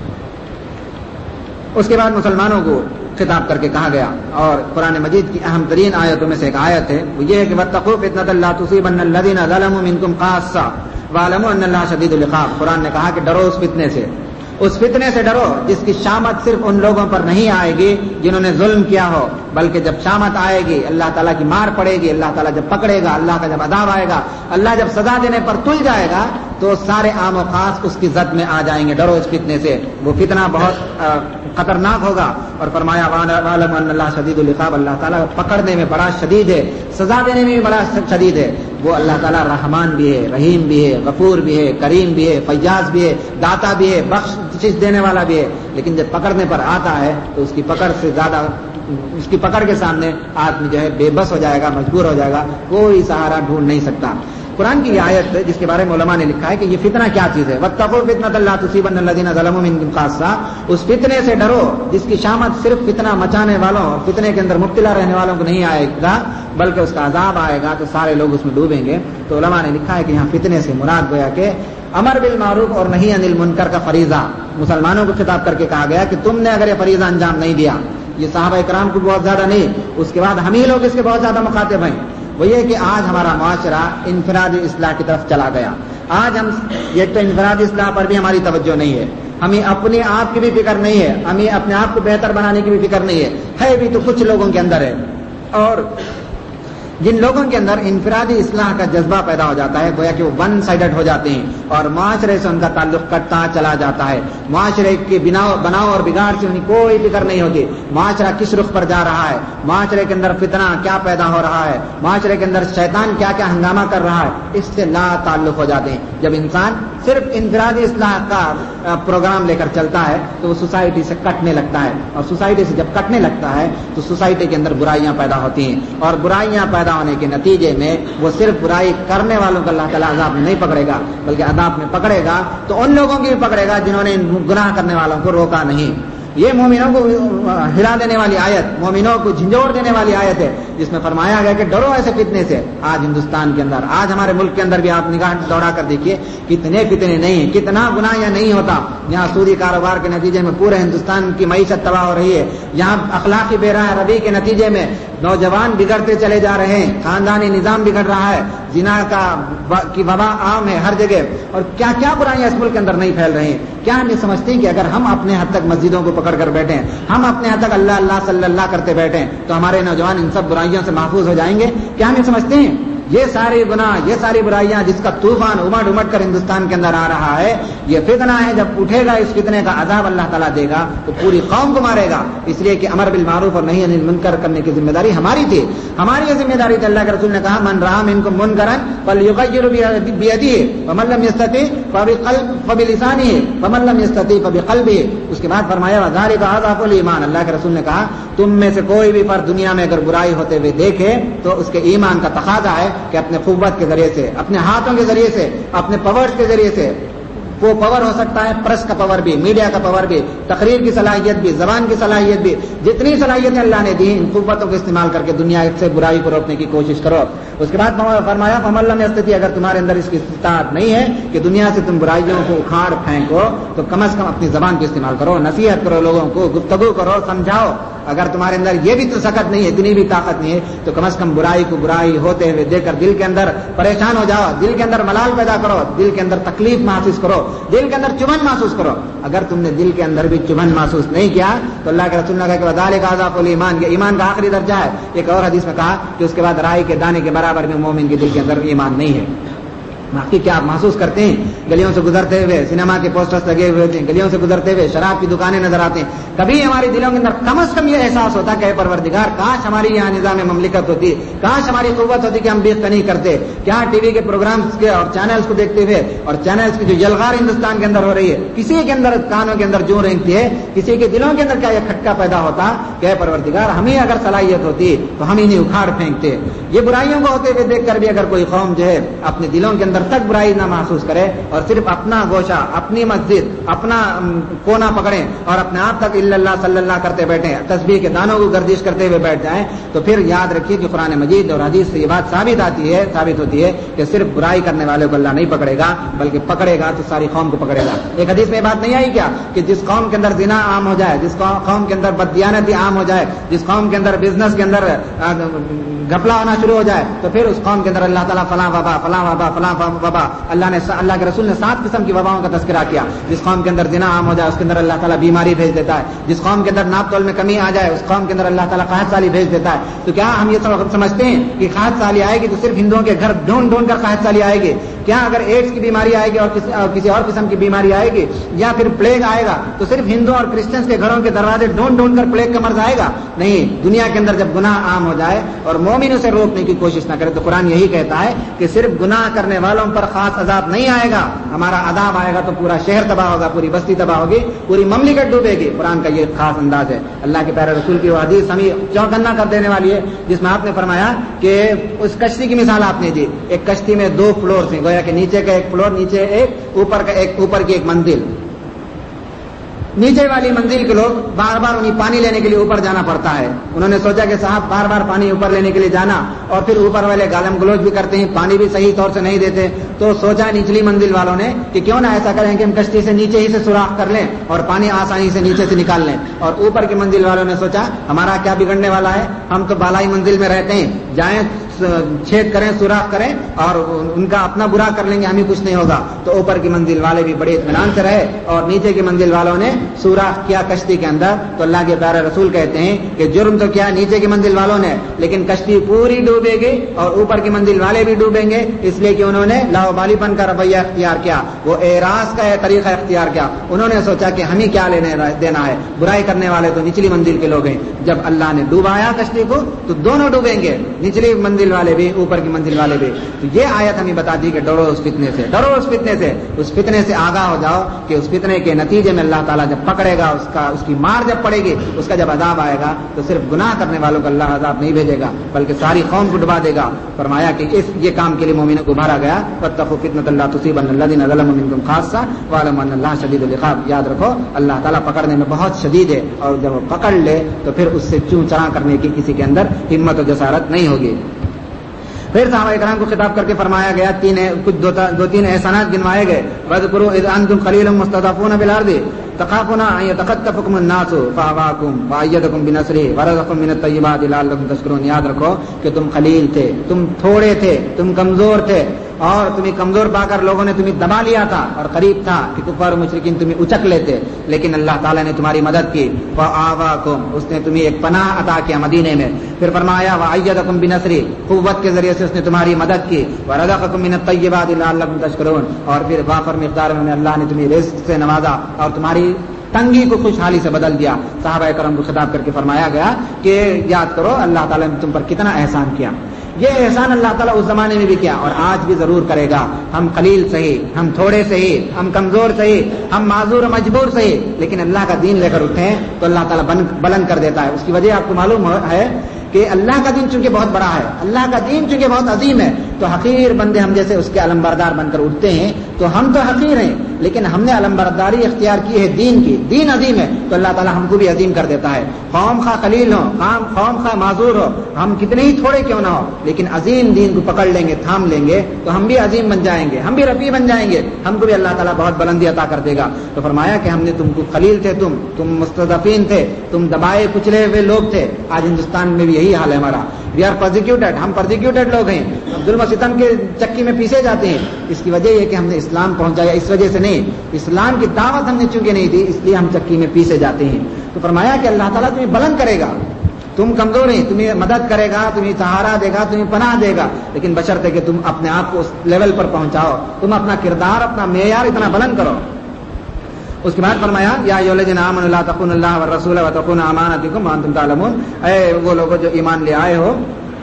اس کے بعد مسلمانوں کو خطاب کر کے کہا گیا، اور قرآن مجید کی اہم ترین آیتوں میں سے ایک آیت ہے، وہ یہ ہے کہ وَاتَّقُوا فِتْنَةً لَا تُصِيبَنَّ الَّذِينَ ظَلَمُوا مِنكُمْ خَاصَّةً وَاعْلَمُوا أَنَّ اللَّهَ شَدِيدُ الْعِقَابِ۔ قرآن نے کہا کہ ڈرو اس فتنے سے، اس فتنے سے ڈرو جس کی شامت صرف ان لوگوں پر نہیں آئے گی جنہوں نے ظلم کیا ہو، بلکہ جب شامت آئے گی، اللہ تعالیٰ کی مار پڑے گی، اللہ تعالیٰ جب پکڑے گا، اللہ کا جب عذاب آئے گا، اللہ جب سزا دینے پر تل جائے گا تو سارے عام و خاص اس کی زد میں آ جائیں گے۔ ڈرو اس فتنے سے، وہ فتنہ بہت خطرناک ہوگا، اور فرمایا وَاعْلَمُوا أَنَّ اللَّهَ شَدِيدُ الْعِقَابِ، اللہ تعالیٰ پکڑنے میں بڑا شدید ہے، سزا دینے میں بھی بڑا شدید ہے۔ وہ اللہ تعالیٰ رحمان بھی ہے، رحیم بھی ہے، غفور بھی ہے، کریم بھی ہے، فیاض بھی ہے، داتا بھی ہے، بخشش دینے والا بھی ہے، لیکن جب پکڑنے پر آتا ہے تو اس کی پکڑ سے زیادہ، اس کی پکڑ کے سامنے آدمی جو ہے بے بس ہو جائے گا، مجبور ہو جائے گا، کوئی سہارا ڈھونڈ نہیں سکتا۔ قرآن کی یہ آیت جس کے بارے میں علماء نے لکھا ہے کہ یہ فتنہ کیا چیز ہے، واتقوا فتنۃ لا تصیبن الذین ظلموا منکم خاصہ، اس فتنے سے ڈرو جس کی شامت صرف فتنہ مچانے والوں اور فتنے کے اندر مبتلا رہنے والوں کو نہیں آئے گا بلکہ اس کا عذاب آئے گا تو سارے لوگ اس میں ڈوبیں گے۔ تو علماء نے لکھا ہے کہ یہاں فتنے سے مراد گویا کہ امر بالمعروف اور نہی عن المنکر کا فریضہ مسلمانوں کو خطاب کر کے کہا گیا کہ تم نے اگر یہ فریضہ انجام نہیں دیا، یہ صحابہ کرام کو بہت زیادہ نہیں، اس کے بعد ہم ہی لوگ اس کے بہت زیادہ مخاطب ہیں، وہ یہ کہ آج ہمارا معاشرہ انفرادی اصلاح کی طرف چلا گیا۔ آج ہم یہ تو انفرادی اصلاح پر بھی ہماری توجہ نہیں ہے، ہمیں اپنے آپ کی بھی فکر نہیں ہے، ہمیں اپنے آپ کو بہتر بنانے کی بھی فکر نہیں ہے بھی تو کچھ لوگوں کے اندر ہے، اور جن لوگوں کے اندر انفرادی اصلاح کا جذبہ پیدا ہو جاتا ہے گویا کہ وہ ون سائیڈڈ ہو جاتے ہیں اور معاشرے سے ان کا تعلق کٹتا چلا جاتا ہے، معاشرے کے بناؤ اور بگاڑ سے انہیں کوئی فکر نہیں ہوتی، معاشرہ کس رخ پر جا رہا ہے، معاشرے کے اندر فتنہ کیا پیدا ہو رہا ہے، معاشرے کے اندر شیطان کیا کیا ہنگامہ کر رہا ہے، اس سے لا تعلق ہو جاتے ہیں۔ جب انسان صرف انفرادی اصلاح کا پروگرام لے کر چلتا ہے تو وہ سوسائٹی سے کٹنے لگتا ہے، اور سوسائٹی سے جب کٹنے لگتا ہے تو سوسائٹی کے اندر برائیاں پیدا ہوتی ہیں، اور برائیاں پیدا ہونے کے نتیجے میں وہ صرف برائی کرنے والوں کو اللہ تعالیٰ عذاب میں نہیں پکڑے گا بلکہ عذاب میں پکڑے گا تو ان لوگوں کی بھی پکڑے گا جنہوں نے گناہ کرنے والوں کو روکا نہیں۔ یہ مومنوں کو ہلا دینے والی آیت، مومنوں کو جھنجھوڑ دینے والی آیت ہے جس میں فرمایا گیا کہ ڈرو ایسے فتنے سے۔ آج ہندوستان کے اندر، آج ہمارے ملک کے اندر بھی آپ نگاہ دوڑا کر دیکھیے کتنے فتنے نہیں ہیں، کتنا گناہ یا نہیں ہوتا۔ یہاں سودی کاروبار کے نتیجے میں پورے ہندوستان کی معیشت تباہ ہو رہی ہے، یہاں اخلاقی بے راہ روی کے نتیجے میں نوجوان بگڑتے چلے جا رہے ہیں، خاندانی نظام بگڑ رہا ہے، زنا کی وبا عام ہے ہر جگہ، اور کیا کیا برائیاں اس ملک کے اندر نہیں پھیل رہی ہیں۔ کیا ہم یہ سمجھتے ہیں کہ اگر ہم اپنے حد تک مسجدوں کو پکڑ کر بیٹھیں، ہم اپنے حد تک اللہ اللہ صلی اللہ کرتے بیٹھیں تو ہمارے نوجوان ان سب برائیوں سے محفوظ ہو جائیں گے؟ کیا ہم یہ سمجھتے ہیں یہ سارے گناہ، یہ ساری برائیاں جس کا طوفان امٹ کر ہندوستان کے اندر آ رہا ہے، یہ فتنہ ہے، جب اٹھے گا اس فتنے کا عذاب اللہ تعالیٰ دے گا تو پوری قوم کو مارے گا، اس لیے کہ امر بالمعروف اور نہی عن المنکر کرنے کی ذمہ داری ہماری تھی، ہماری یہ ذمہ داری تھی۔ اللہ کے رسول نے کہا من رأى منکم منکرا فلیغیرہ بیدہ ومن لم یستطع فبلسانہ ومن لم یستطع فبقلبہ۔ اس کے بعد فرمایا وذلک اضعف الایمان، اللہ کے رسول نے کہا تم میں سے کوئی بھی فرد دنیا میں اگر برائی ہوتے ہوئے دیکھے تو اس کے ایمان کا تقاضا ہے کہ اپنے قوت کے ذریعے سے، اپنے ہاتھوں کے ذریعے سے، اپنے پاورز کے ذریعے سے، وہ پاور ہو سکتا ہے پریس کا پاور بھی، میڈیا کا پاور بھی، تقریر کی صلاحیت بھی، زبان کی صلاحیت بھی، جتنی صلاحیتیں اللہ نے دی ان قوتوں کو استعمال کر کے دنیا سے برائی کو روکنے کی کوشش کرو۔ اس کے بعد فرمایا فمن لم یستطع، اگر تمہارے اندر اس کی استطاعت نہیں ہے کہ دنیا سے تم برائیوں کو اکھاڑ پھینکو تو کم از کم اپنی زبان کا استعمال کرو، نصیحت کرو، لوگوں کو گفتگو کرو، سمجھاؤ۔ اگر تمہارے اندر یہ بھی تو سخت نہیں ہے، اتنی بھی طاقت نہیں ہے تو کم از کم برائی کو برائی ہوتے ہوئے دیکھ کر دل کے اندر پریشان ہو جاؤ، دل کے اندر ملال پیدا کرو، دل کے اندر تکلیف محسوس کرو، دل کے اندر چبھن محسوس کرو۔ اگر تم نے دل کے اندر بھی چبھن محسوس نہیں کیا تو اللہ کے رسول نے کہا کہ وذالک اضعف الایمان، یہ ایمان کا آخری درجہ ہے۔ ایک اور حدیث میں کہا کہ اس کے بعد رائی کے دانے کے برابر میں مومن کے دل کے اندر ایمان نہیں ہے۔ باقی کیا آپ محسوس کرتے ہیں؟ گلیوں سے گزرتے ہوئے سنیما کے پوسٹرز لگے ہوئے ہوتے ہیں، گلیوں سے گزرتے ہوئے شراب کی دکانیں نظر آتے ہیں، کبھی ہمارے دلوں کے اندر کم از کم یہ احساس ہوتا کہ اے پروردگار کاش ہماری یہاں نظام مملکت ہوتی، کاش ہماری قوت ہوتی کہ ہم بے نہیں کرتے۔ کیا ٹی وی کے پروگرامز کے اور چینلز کو دیکھتے ہوئے اور چینلز کی جو یلغار ہندوستان کے اندر ہو رہی ہے، کسی کے اندر کانوں کے اندر جو رینگتی ہے، کسی کے دلوں کے اندر کیا یہ کھٹکا پیدا ہوتا کہ اے پروردگار ہمیں اگر صلاحیت ہوتی تو ہم انہیں اکھاڑ پھینکتے۔ یہ برائیوں کو ہوتے ہوئے دیکھ کر بھی اگر کوئی قوم جو ہے اپنے دلوں کے اندر تک برائی نہ محسوس کرے اور صرف اپنا گوشہ، اپنی مسجد، اپنا کونا پکڑیں اور اپنے آپ تک الا اللہ صلی اللہ کرتے بیٹھیں، تسبیح کے دانوں کو گردش کرتے ہوئے بیٹھ جائیں تو پھر یاد رکھیے کہ قرآن مجید اور حدیث سے یہ بات ثابت ہوتی ہے کہ صرف برائی کرنے والے کو اللہ نہیں پکڑے گا بلکہ پکڑے گا تو ساری قوم کو پکڑے گا۔ ایک حدیث میں یہ بات نہیں آئی کیا کہ جس قوم کے اندر زنا عام ہو جائے، جس قوم کے اندر بددیانتی عام ہو جائے، جس قوم کے اندر بزنس کے اندر گھپلا ہونا شروع ہو جائے تو پھر اس قوم کے اندر اللہ تعالیٰ فلاں وبا اللہ کے رسول نے 7 قسم کی وباؤں کا تذکرہ کیا۔ جس قوم کے اندر زنا عام ہو جائے اس کے اندر اللہ تعالیٰ بیماری بھیج دیتا ہے، جس قوم کے اندر ناپ تول میں کمی آ جائے اس قوم کے اندر اللہ تعالیٰ قحط سالی بھیج دیتا ہے۔ تو کیا ہم یہ سمجھتے ہیں کہ قحط سالی آئے گی تو صرف ہندوؤں کے گھر ڈھونڈ کر قحط سالی آئے گی؟ کیا اگر ایڈز کی بیماری آئے گی اور کسی اور قسم کی بیماری آئے گی یا پھر پلیگ آئے گا تو صرف ہندو اور کرسچنس کے گھروں کے دروازے ڈھونڈ کر پلیگ کا مرض آئے گا؟ نہیں، دنیا کے اندر جب گناہ عام ہو جائے اور مومن اسے روکنے کی کوشش نہ کرے تو قرآن یہی کہتا ہے کہ صرف گناہ کرنے والوں والوں پر خاص عذاب نہیں آئے گا، ہمارا عذاب آئے گا تو پورا شہر تباہ ہوگا، پوری بستی تباہ ہوگی، پوری مملکت ڈوبے گی۔ قرآن کا یہ خاص انداز ہے۔ اللہ کے پیارے رسول کی وہ حدیث ہمیں چوکنا کر دینے والی ہے، جس میں آپ نے فرمایا کہ اس کشتی کی مثال آپ نے دی، ایک کشتی میں 2 فلور تھے، گویا کہ نیچے کا ایک فلور، نیچے ایک، اوپر کی ایک منزل۔ نیچے والی منزل کے لوگ بار بار انہیں پانی لینے کے لیے اوپر جانا پڑتا ہے۔ انہوں نے سوچا کہ صاحب بار بار پانی اوپر لینے کے لیے جانا، اور پھر اوپر والے گالم گلوچ بھی کرتے ہیں، پانی بھی صحیح طور سے نہیں دیتے، تو سوچا نچلی منزل والوں نے کہ کیوں نہ ایسا کریں کہ ہم کشتی سے نیچے ہی سے سوراخ کر لیں اور پانی آسانی سے نیچے سے نکال لیں۔ اور اوپر کی منزل والوں نے سوچا ہمارا کیا بگڑنے والا ہے، ہم تو بالائی منزل میں رہتے ہیں، جائیں چھید کریں، سوراخ کریں اور ان کا اپنا برا کر لیں گے، ہمیں کچھ نہیں ہوگا۔ تو اوپر کی منزل والے بھی بڑے اطمینان سے رہے، اور نیچے کی منزل والوں نے سوراخ کیا کشتی کے اندر۔ تو اللہ کے پیارے رسول کہتے ہیں کہ جرم تو کیا نیچے کی منزل والوں نے، لیکن کشتی پوری ڈوبے گی اور اوپر کی منزل والے بھی ڈوبیں گے، اس لیے کہ انہوں نے لاؤبالی پن کا رویہ اختیار کیا، وہ اعراض کا طریقہ اختیار کیا۔ انہوں نے سوچا کہ ہمیں کیا دینا ہے، برائی کرنے والے تو نچلی منزل کے لوگ ہیں۔ جب اللہ نے ڈوبایا کشتی کو تو دونوں ڈوبیں گے، نچلی منزل والے بھی، اوپر کی منزل والے بھی۔ تو یہ آیت ہمیں بتاتی کہ ڈرو اس فتنے سے، ڈرو اس فتنے سے، اس فتنے سے آگاہ ہو جاؤ کہ اس فتنے کے نتیجے میں اللہ تعالیٰ جب پکڑے گا، اس کی مار جب پڑے گی، اس کا جب عذاب آئے گا تو صرف گناہ کرنے والوں کو اللہ عذاب نہیں بھیجے گا بلکہ ساری قوم کو ڈبا دے گا۔ فرمایا کہ یہ کام کے لیے مومنوں کو ابھارا گیا، واتقوا فتنة لا تصيبن الذين ظلموا منكم خاصة واعلموا ان الله شديد العقاب۔ یاد رکھو اللہ تعالیٰ پکڑنے میں بہت شدید ہے، اور جب وہ پکڑ لے تو پھر اس سے چوں چراں کرنے کی کسی کے اندر ہمت و جسارت نہیں ہوگی۔ پھر صحابہ کرام کو خطاب کر کے فرمایا گیا، دو تین احسانات گنوائے گئے۔ وَاذْكُرُوا إِذْ أَنْتُمْ قَلِيلٌ مُسْتَضْعَفُونَ فِي الْأَرْضِ تَخَافُونَ أَنْ يَتَخَطَّفَكُمُ النَّاسُ فَآوَاكُمْ وَأَيَّدَكُمْ بِنَصْرِهِ وَرَزَقَكُم مِّنَ الطَّيِّبَاتِ لَعَلَّكُمْ تَشْكُرُونَ۔ یاد رکھو کہ تم خلیل تھے، تم تھوڑے تھے، تم کمزور تھے، اور تمہیں کمزور پا کر لوگوں نے تمہیں دبا لیا تھا، اور قریب تھا کہ کفار و مشرکین تمہیں اچک لیتے، لیکن اللہ تعالیٰ نے تمہاری مدد کی۔ فآواکم، اس نے تمہیں ایک پناہ عطا کیا مدینے میں۔ پھر فرمایا وأیدکم بنصرہ، قوت کے ذریعے سے اس نے تمہاری مدد کی۔ ورزقکم من الطیبات لعلکم تشکرون، اور پھر وافر مقدار میں اللہ نے تمہیں رزق سے نوازا اور تمہاری تنگی کو خوشحالی سے بدل دیا۔ صحابہ کرام کو خطاب کر کے فرمایا گیا کہ یاد کرو اللہ تعالیٰ نے تم پر کتنا احسان کیا۔ یہ احسان اللہ تعالیٰ اس زمانے میں بھی کیا اور آج بھی ضرور کرے گا۔ ہم قلیل صحیح، ہم تھوڑے صحیح، ہم کمزور صحیح، ہم معذور و مجبور صحیح، لیکن اللہ کا دین لے کر اٹھیں تو اللہ تعالیٰ بلند کر دیتا ہے۔ اس کی وجہ آپ کو معلوم ہے کہ اللہ کا دین چونکہ بہت بڑا ہے، اللہ کا دین چونکہ بہت عظیم ہے، تو حقیر بندے ہم جیسے اس کے علمبردار بن کر اٹھتے ہیں تو ہم تو حقیر ہیں، لیکن ہم نے علمبرداری اختیار کی ہے دین کی، دین عظیم ہے تو اللہ تعالیٰ ہم کو بھی عظیم کر دیتا ہے۔ قوم خواہ خلیل ہو، قوم خواہ معذور ہو، ہم کتنے ہی تھوڑے کیوں نہ ہو، لیکن عظیم دین کو پکڑ لیں گے، تھام لیں گے تو ہم بھی عظیم بن جائیں گے، ہم بھی رفیع بن جائیں گے، ہم کو بھی اللہ تعالیٰ بہت بلندی عطا کر دے گا۔ تو فرمایا کہ ہم نے تم کو خلیل تھے، تم مستضعفین تھے، تم دبائے کچلے ہوئے لوگ تھے۔ آج ہندوستان میں بھی یہی حال ہے ہمارا، وی آر پرسیکیوٹڈ، ہم پرسیکیوٹڈ لوگ ہیں، ظلم و ستم کے چکی میں پیسے جاتے ہیں۔ اس کی وجہ یہ کہ ہم نے اسلام پہنچایا، اس وجہ سے نہیں، اسلام کی دعوت ہم نے چونکہ نہیں دی اس لیے ہم چکی میں پیسے جاتے ہیں۔ تو فرمایا کہ اللہ تعالیٰ تمہیں بلند کرے گا، تم کمزور ہیں، تمہیں مدد کرے گا، تمہیں سہارا دے گا، تمہیں پناہ دے گا، لیکن بشرطے کہ تم اپنے آپ کو اس لیول پر پہنچاؤ، تم اپنا کردار، اپنا معیار اتنا بلند کرو۔ اس کے بعد فرمایا یا ایھا الذین آمنوا لا تخونوا اللہ والرسول وتخونوا اماناتکم وانتم تعلمون، اے وہ لوگ جو ایمان لے آئے ہو،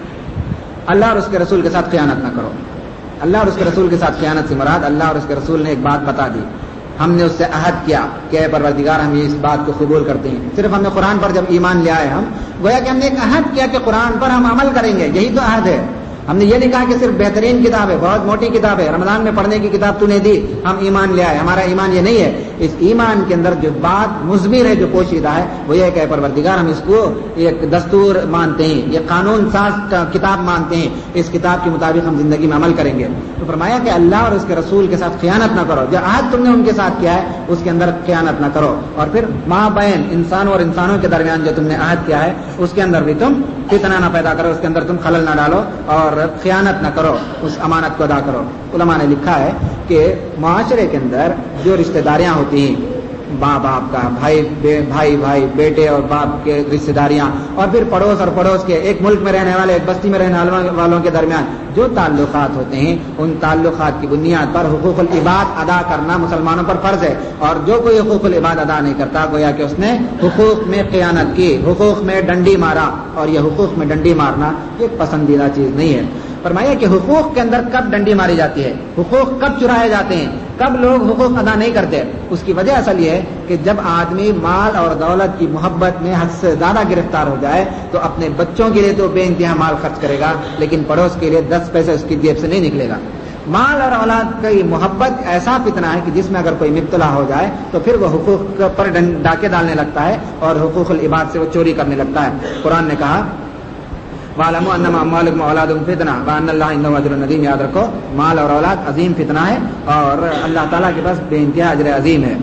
اللہ اور اس کے رسول کے ساتھ خیانت نہ کرو۔ اللہ اور اس کے رسول کے ساتھ خیانت سے مراد اللہ اور اس کے رسول نے ایک بات بتا دی، ہم نے اس سے عہد کیا کہ اے پروردگار ہم اس بات کو قبول کرتے ہیں۔ صرف ہم نے قرآن پر جب ایمان لے آئے، ہم گویا کہ ہم نے ایک عہد کیا کہ قرآن پر ہم عمل کریں گے، یہی تو عہد ہے۔ ہم نے یہ نہیں کہا کہ صرف بہترین کتاب ہے، بہت موٹی کتاب ہے، رمضان میں پڑھنے کی کتاب تو نے دی، ہم ایمان لے آئے۔ ہمارا ایمان یہ نہیں ہے، اس ایمان کے اندر جو بات مضمر ہے، جو پوشیدہ ہے، وہ یہ ہے کہ اے پروردگار ہم اس کو ایک دستور مانتے ہیں، یہ قانون ساز کتاب مانتے ہیں، اس کتاب کے مطابق ہم زندگی میں عمل کریں گے۔ تو فرمایا کہ اللہ اور اس کے رسول کے ساتھ خیانت نہ کرو، جو عہد تم نے ان کے ساتھ کیا ہے اس کے اندر خیانت نہ کرو، اور پھر مابین انسان اور انسانوں کے درمیان جو تم نے عہد کیا ہے اس کے اندر بھی تم فتنہ نہ پیدا کرو، اس کے اندر تم خلل نہ ڈالو اور خیانت نہ کرو، اس امانت کو ادا کرو۔ علماء نے لکھا ہے کہ معاشرے کے اندر جو رشتہ داریاں ہوتی ہیں، ماں باپ کا، بھائی بیٹے اور باپ کے رشتہ داریاں، اور پھر پڑوس اور پڑوس کے، ایک ملک میں رہنے والے، ایک بستی میں رہنے والوں کے درمیان جو تعلقات ہوتے ہیں، ان تعلقات کی بنیاد پر حقوق العباد ادا کرنا مسلمانوں پر فرض ہے، اور جو کوئی حقوق العباد ادا نہیں کرتا گویا کہ اس نے حقوق میں خیانت کی، حقوق میں ڈنڈی مارا، اور یہ حقوق میں ڈنڈی مارنا ایک پسندیدہ چیز نہیں ہے۔ فرمایا کہ حقوق کے اندر کب ڈنڈی ماری جاتی ہے، حقوق کب چرائے جاتے ہیں، کب لوگ حقوق ادا نہیں کرتے، اس کی وجہ اصل یہ ہے کہ جب آدمی مال اور دولت کی محبت میں حد سے زیادہ گرفتار ہو جائے تو اپنے بچوں کے لیے تو بے انتہا مال خرچ کرے گا، لیکن پڑوس کے لیے 10 پیسے اس کی جیب سے نہیں نکلے گا۔ مال اور اولاد کی محبت ایسا فتنہ ہے کہ جس میں اگر کوئی مبتلا ہو جائے تو پھر وہ حقوق پر ڈاکے ڈالنے لگتا ہے اور حقوق العباد سے وہ چوری کرنے لگتا ہے۔ قرآن نے کہا وَاعْلَمُوا أَنَّمَا أَمْوَالُكُمْ وَأَوْلَادُكُمْ فِتْنَةٌ وَأَنَّ اللَّهَ عِندَهُ أَجْرٌ عَظِيمٌ۔ یاد رکھو مال اور اولاد عظیم فتنہ ہے اور اللہ تعالیٰ کے پاس بے انتہا اجر عظیم ہے۔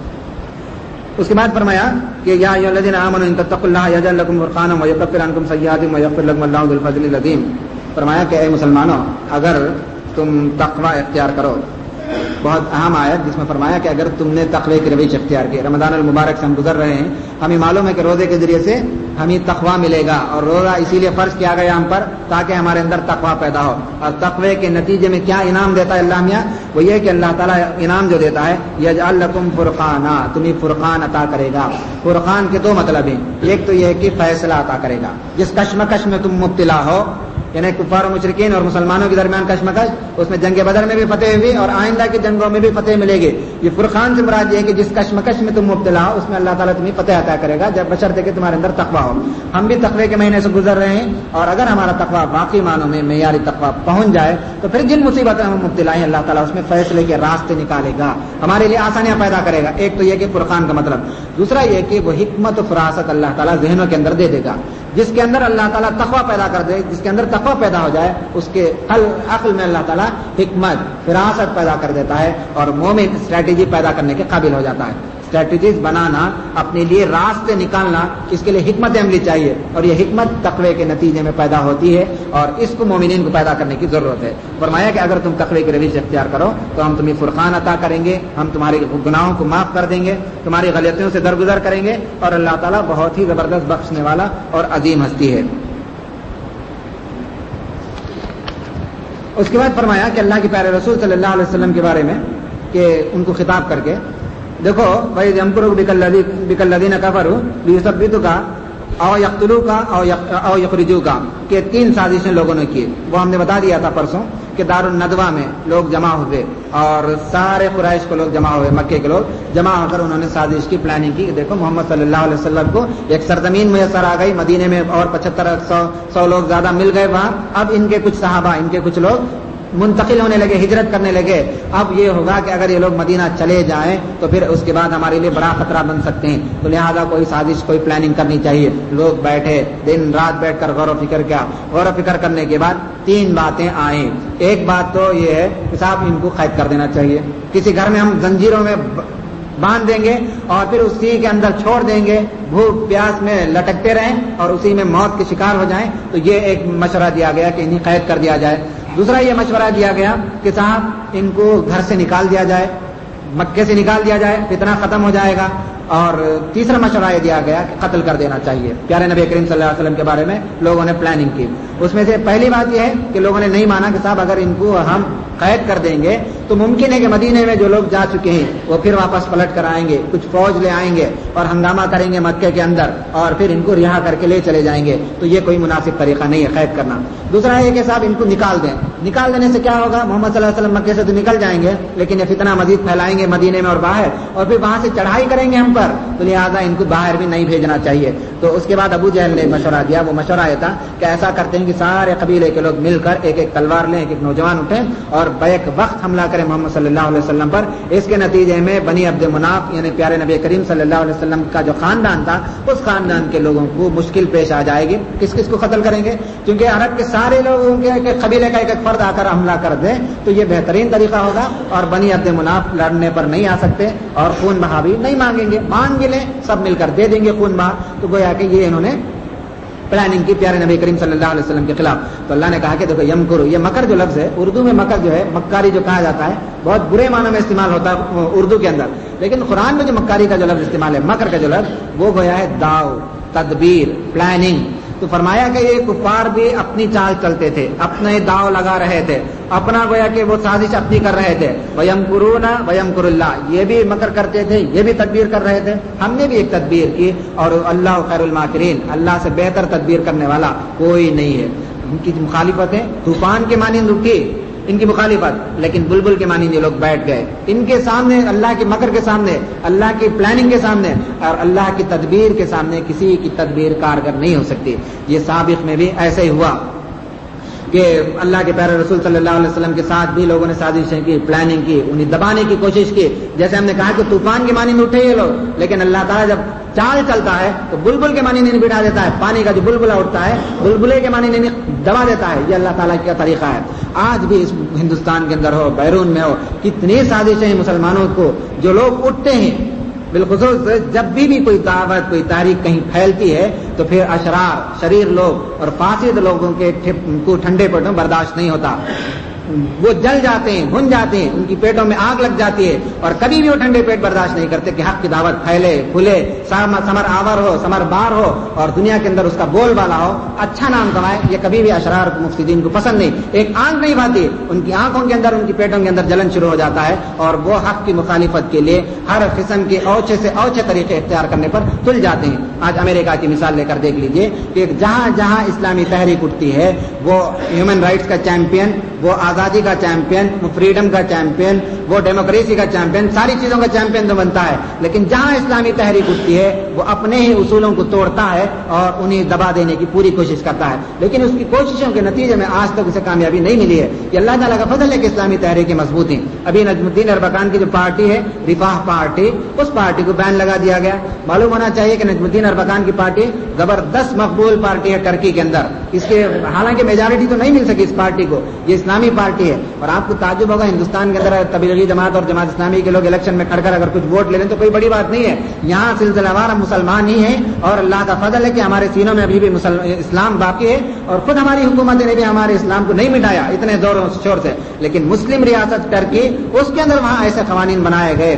اس کے بعد فرمایا کہ یا ایھا الذین آمنوا ان تتقوا اللہ یجعل لکم فرقانا ویکفر عنکم سیئاتکم ویغفر لکم واللہ ذو الفضل العظیم۔ فرمایا کہ اے مسلمانوں اگر تم تقوی اختیار کرو، بہت اہم آیت جس میں فرمایا کہ اگر تم نے تقوی کی روش اختیار کی۔ رمضان المبارک سے ہم گزر رہے ہیں، ہمیں معلوم ہے کہ روزے کے ذریعے سے ہمیں تقوی ملے گا اور روزہ اسی لیے فرض کیا گیا ہم پر تاکہ ہمارے اندر تقوی پیدا ہو۔ اور تقوی کے نتیجے میں کیا انعام دیتا ہے اللہ میاں؟ وہ یہ کہ اللہ تعالیٰ انعام جو دیتا ہے یجعل لکم فرقانا، تمہیں فرقان عطا کرے گا۔ فرقان کے 2 مطلب ہیں، ایک تو یہ ہے کہ فیصلہ عطا کرے گا، جس کشمکش میں تم مبتلا ہو، یعنی کفار و مشرکین اور مسلمانوں کے درمیان کشمکش، اس میں جنگ بدر میں بھی فتح ہوئی اور آئندہ کی جنگوں میں بھی فتح ملے گی۔ یہ فرقان سے مراد یہ ہے کہ جس کشمکش میں تم مبتلا ہو اس میں اللہ تعالیٰ تمہیں فتح عطا کرے گا، جب بشرطے کہ تمہارے اندر تقوی ہو۔ ہم بھی تقوی کے مہینے سے گزر رہے ہیں اور اگر ہمارا تقوی باقی معنوں میں معیاری تقوی پہنچ جائے تو پھر جن مصیبتوں میں مبتلا ہیں اللہ تعالیٰ اس میں فیصلے کے راستے نکالے گا، ہمارے لیے آسانیاں پیدا کرے گا۔ ایک تو یہ کہ فرقان کا مطلب، دوسرا یہ کہ وہ حکمت و فراست اللہ تعالیٰ ذہنوں کے اندر دے دے گا۔ جس کے اندر اللہ تعالیٰ تقوی پیدا کر دے، جس کے اندر تقوی پیدا ہو جائے اس کے عقل میں اللہ تعالیٰ حکمت فراست پیدا کر دیتا ہے اور مومن اسٹریٹجی پیدا کرنے کے قابل ہو جاتا ہے۔ اسٹریٹجیز بنانا، اپنے لیے راستے نکالنا، اس کے لیے حکمت عملی چاہیے اور یہ حکمت تقوی کے نتیجے میں پیدا ہوتی ہے اور اس کو مومنین کو پیدا کرنے کی ضرورت ہے۔ فرمایا کہ اگر تم تقوی کی روش اختیار کرو تو ہم تمہیں فرقان عطا کریں گے، ہم تمہارے گناہوں کو معاف کر دیں گے، تمہاری غلطیوں سے درگزر کریں گے اور اللہ تعالیٰ بہت ہی زبردست بخشنے والا اور عظیم ہستی ہے۔ اس کے بعد فرمایا کہ اللہ کے پیارے رسول صلی اللہ علیہ وسلم کے بارے میں کہ ان کو خطاب کر کے دیکھو وَإِذْ يَمْكُرُ بِكَ الَّذِينَ كَفَرُوا لِيُثَبِّتُوكَ أَوْ يَقْتُلُوكَ أَوْ يُخْرِجُوكَ، کہ 3 سازشیں لوگوں نے کی۔ وہ ہم نے بتا دیا تھا پرسوں کہ دار الندوہ میں لوگ جمع ہوئے اور سارے قریش کو لوگ جمع ہوئے، مکے کے لوگ جمع ہو کر انہوں نے سازش کی، پلاننگ کی کہ دیکھو محمد صلی اللہ علیہ وسلم کو ایک سرزمین میسر آ گئی، مدینے میں اور 75-100 لوگ زیادہ مل گئے وہاں، اب ان کے کچھ صحابہ، ان کے کچھ لوگ منتقل ہونے لگے، ہجرت کرنے لگے۔ اب یہ ہوگا کہ اگر یہ لوگ مدینہ چلے جائیں تو پھر اس کے بعد ہمارے لیے بڑا خطرہ بن سکتے ہیں، تو لہذا کوئی سازش، کوئی پلاننگ کرنی چاہیے۔ لوگ بیٹھے دن رات بیٹھ کر غور و فکر کیا، غور و فکر کرنے کے بعد 3 باتیں آئیں۔ ایک بات تو یہ ہے کہ صاحب ان کو قید کر دینا چاہیے، کسی گھر میں ہم زنجیروں میں باندھ دیں گے اور پھر اسی کے اندر چھوڑ دیں گے، بھوک پیاس میں لٹکتے رہیں اور اسی میں موت کے شکار ہو جائیں، تو یہ ایک مشورہ دیا گیا کہ انہیں قید کر دیا جائے۔ دوسرا یہ مشورہ دیا گیا کہ صاحب ان کو گھر سے نکال دیا جائے، مکے سے نکال دیا جائے، فتنہ ختم ہو جائے گا۔ اور تیسرا مشورہ یہ دیا گیا کہ قتل کر دینا چاہیے۔ پیارے نبی کریم صلی اللہ علیہ وسلم کے بارے میں لوگوں نے پلاننگ کی۔ اس میں سے پہلی بات یہ ہے کہ لوگوں نے نہیں مانا کہ صاحب اگر ان کو ہم قید کر دیں گے تو ممکن ہے کہ مدینے میں جو لوگ جا چکے ہیں وہ پھر واپس پلٹ کر آئیں گے، کچھ فوج لے آئیں گے اور ہنگامہ کریں گے مکے کے اندر اور پھر ان کو رہا کر کے لے چلے جائیں گے، تو یہ کوئی مناسب طریقہ نہیں ہے قید کرنا۔ دوسرا ہے کہ صاحب ان کو نکال دیں۔ نکال دینے سے کیا ہوگا؟ محمد صلی اللہ علیہ وسلم مکے سے تو نکل جائیں گے لیکن یہ فتنہ مزید پھیلائیں گے مدینے میں اور باہر، اور پھر وہاں سے چڑھائی کریں گے ہم پر، تو لہٰذا ان کو باہر بھی نہیں بھیجنا چاہیے۔ تو اس کے بعد ابو جہل نے مشورہ دیا، وہ مشورہ یہ تھا کہ ایسا کرتے ہیں کہ سارے قبیلے کے لوگ مل کر ایک ایک تلوار لیں، ایک ایک نوجوان اٹھیں اور بیک وقت حملہ کریں محمد صلی اللہ علیہ وسلم پر۔ اس کے نتیجے میں بنی عبد مناف یعنی پیارے نبی کریم صلی اللہ علیہ وسلم کا جو خاندان تھا اس خاندان کے لوگوں کو مشکل پیش آ جائے گی۔ کس کس کو قتل کریں گے؟ کیونکہ عرب کے سارے لوگوں کے قبیلے کا ایک ایک فرد آ کر حملہ کر دے تو یہ بہترین طریقہ ہوگا، اور بنی عبد مناف لڑنے پر نہیں آ سکتے اور خون بہا بھی نہیں مانگیں گے، مانگ بھی لیں سب مل کر دے دیں گے خون بہا۔ تو گویا کہ یہ انہوں نے پلاننگ کی پیارے نبی کریم صلی اللہ علیہ وسلم کے خلاف۔ تو اللہ نے کہا کہ دیکھو یمکرو، یہ مکر جو لفظ ہے اردو میں مکر جو ہے مکاری جو کہا جاتا ہے بہت برے معنوں میں استعمال ہوتا ہے اردو کے اندر، لیکن قرآن میں جو مکاری کا جو لفظ استعمال ہے مکر کا جو لفظ وہ گویا ہے داؤ، تدبیر، پلاننگ۔ تو فرمایا کہ یہ کفار بھی اپنی چال چلتے تھے، اپنے داؤ لگا رہے تھے، اپنا گویا کہ وہ سازش اپنی کر رہے تھے۔ وَيَمْكُرُونَ وَيَمْكُرُ اللَّهُ، یہ بھی مکر کرتے تھے، یہ بھی تدبیر کر رہے تھے، ہم نے بھی ایک تدبیر کی اور اللہ خیر الماکرین، اللہ سے بہتر تدبیر کرنے والا کوئی نہیں ہے۔ ان کی مخالفت ہے، طوفان کے مانند اٹھی ان کی مخالفت، لیکن بلبل کے مانند یہ لوگ بیٹھ گئے. ان کے سامنے، اللہ کے مکر کے سامنے، اللہ کی پلاننگ کے سامنے اور اللہ کی تدبیر کے سامنے کسی کی تدبیر کارگر نہیں ہو سکتی. یہ سابق میں بھی ایسے ہی ہوا کہ اللہ کے پیارے رسول صلی اللہ علیہ وسلم کے ساتھ بھی لوگوں نے سازشیں کی، پلاننگ کی، انہیں دبانے کی کوشش کی. جیسے ہم نے کہا کہ طوفان کے مانند اٹھے یہ لوگ، لیکن اللہ تعالیٰ جب چال چلتا ہے تو بلبل کے مانند انہیں بٹھا دیتا ہے. پانی کا جو بلبلا اٹھتا ہے بلبلے کے مانند انہیں دبا دیتا ہے. یہ اللہ تعالیٰ کا طریقہ ہے. آج بھی اس ہندوستان کے اندر ہو، بیرون میں ہو، کتنی سازشیں ہیں مسلمانوں کو. جو لوگ اٹھتے ہیں بالخصوص جب بھی کوئی دعوت، کوئی تحریک کہیں پھیلتی ہے تو پھر اشرار، شریر لوگ اور فاسد لوگوں کے کو ٹھنڈے پیٹوں برداشت نہیں ہوتا. وہ جل جاتے ہیں، بھن جاتے ہیں، ان کی پیٹوں میں آگ لگ جاتی ہے اور کبھی بھی وہ ٹھنڈے پیٹ برداشت نہیں کرتے کہ حق کی دعوت پھیلے، کھلے، سمر آور ہو، سمر بار ہو اور دنیا کے اندر اس کا بول بالا ہو، اچھا نام کمائے. یہ کبھی بھی اشرار مفسدین کو پسند نہیں. ایک آنکھ نہیں بھاتی، ان کی آنکھوں کے اندر، ان کی پیٹوں کے اندر جلن شروع ہو جاتا ہے اور وہ حق کی مخالفت کے لیے ہر قسم کے اوچھے سے اوچھے طریقے اختیار کرنے پر تل جاتے ہیں. آج امریکہ کی مثال لے کر دیکھ لیجئے کہ جہاں جہاں اسلامی تحریک اٹھتی ہے وہ ہیومن رائٹس کا چیمپئن، وہ آزادی کا چیمپئن، وہ فریڈم کا چیمپئن، وہ ڈیموکریسی کا چیمپئن، ساری چیزوں کا چیمپئن تو بنتا ہے. لیکن جہاں اسلامی تحریک اٹھتی ہے وہ اپنے ہی اصولوں کو توڑتا ہے اور انہیں دبا دینے کی پوری کوشش کرتا ہے. لیکن اس کی کوششوں کے نتیجے میں آج تک اسے کامیابی نہیں ملی ہے. یہ اللہ تعالیٰ کا فضل ہے کہ اسلامی تحریکیں مضبوط ہیں. ابھی نجم الدین اربکان کی جو پارٹی ہے، رفاح پارٹی، اس پارٹی کو بین لگا دیا گیا. معلوم ہونا چاہیے کہ نجم الدین اربکان کی پارٹی زبردست مقبول پارٹی ہے ٹرکی کے اندر. اس کے حالانکہ میجارٹی تو نہیں مل سکی اس پارٹی کو، یہ اسلامی پارٹی ہے. اور آپ کو تعجب ہوگا ہندوستان کے اندر تبلیغی جماعت اور جماعت اسلامی کے لوگ الیکشن میں کھڑ کر اگر کچھ ووٹ لے لیں تو کوئی بڑی بات نہیں ہے. یہاں سلسلہ وار ہم مسلمان ہی ہیں اور اللہ کا فضل ہے کہ ہمارے سینوں میں ابھی بھی اسلام باقی ہے اور خود ہماری حکومت نے بھی ہمارے اسلام کو نہیں مٹایا اتنے زور و شور سے. لیکن مسلم ریاست ٹرکی، اس کے اندر وہاں ایسے قوانین بنائے گئے.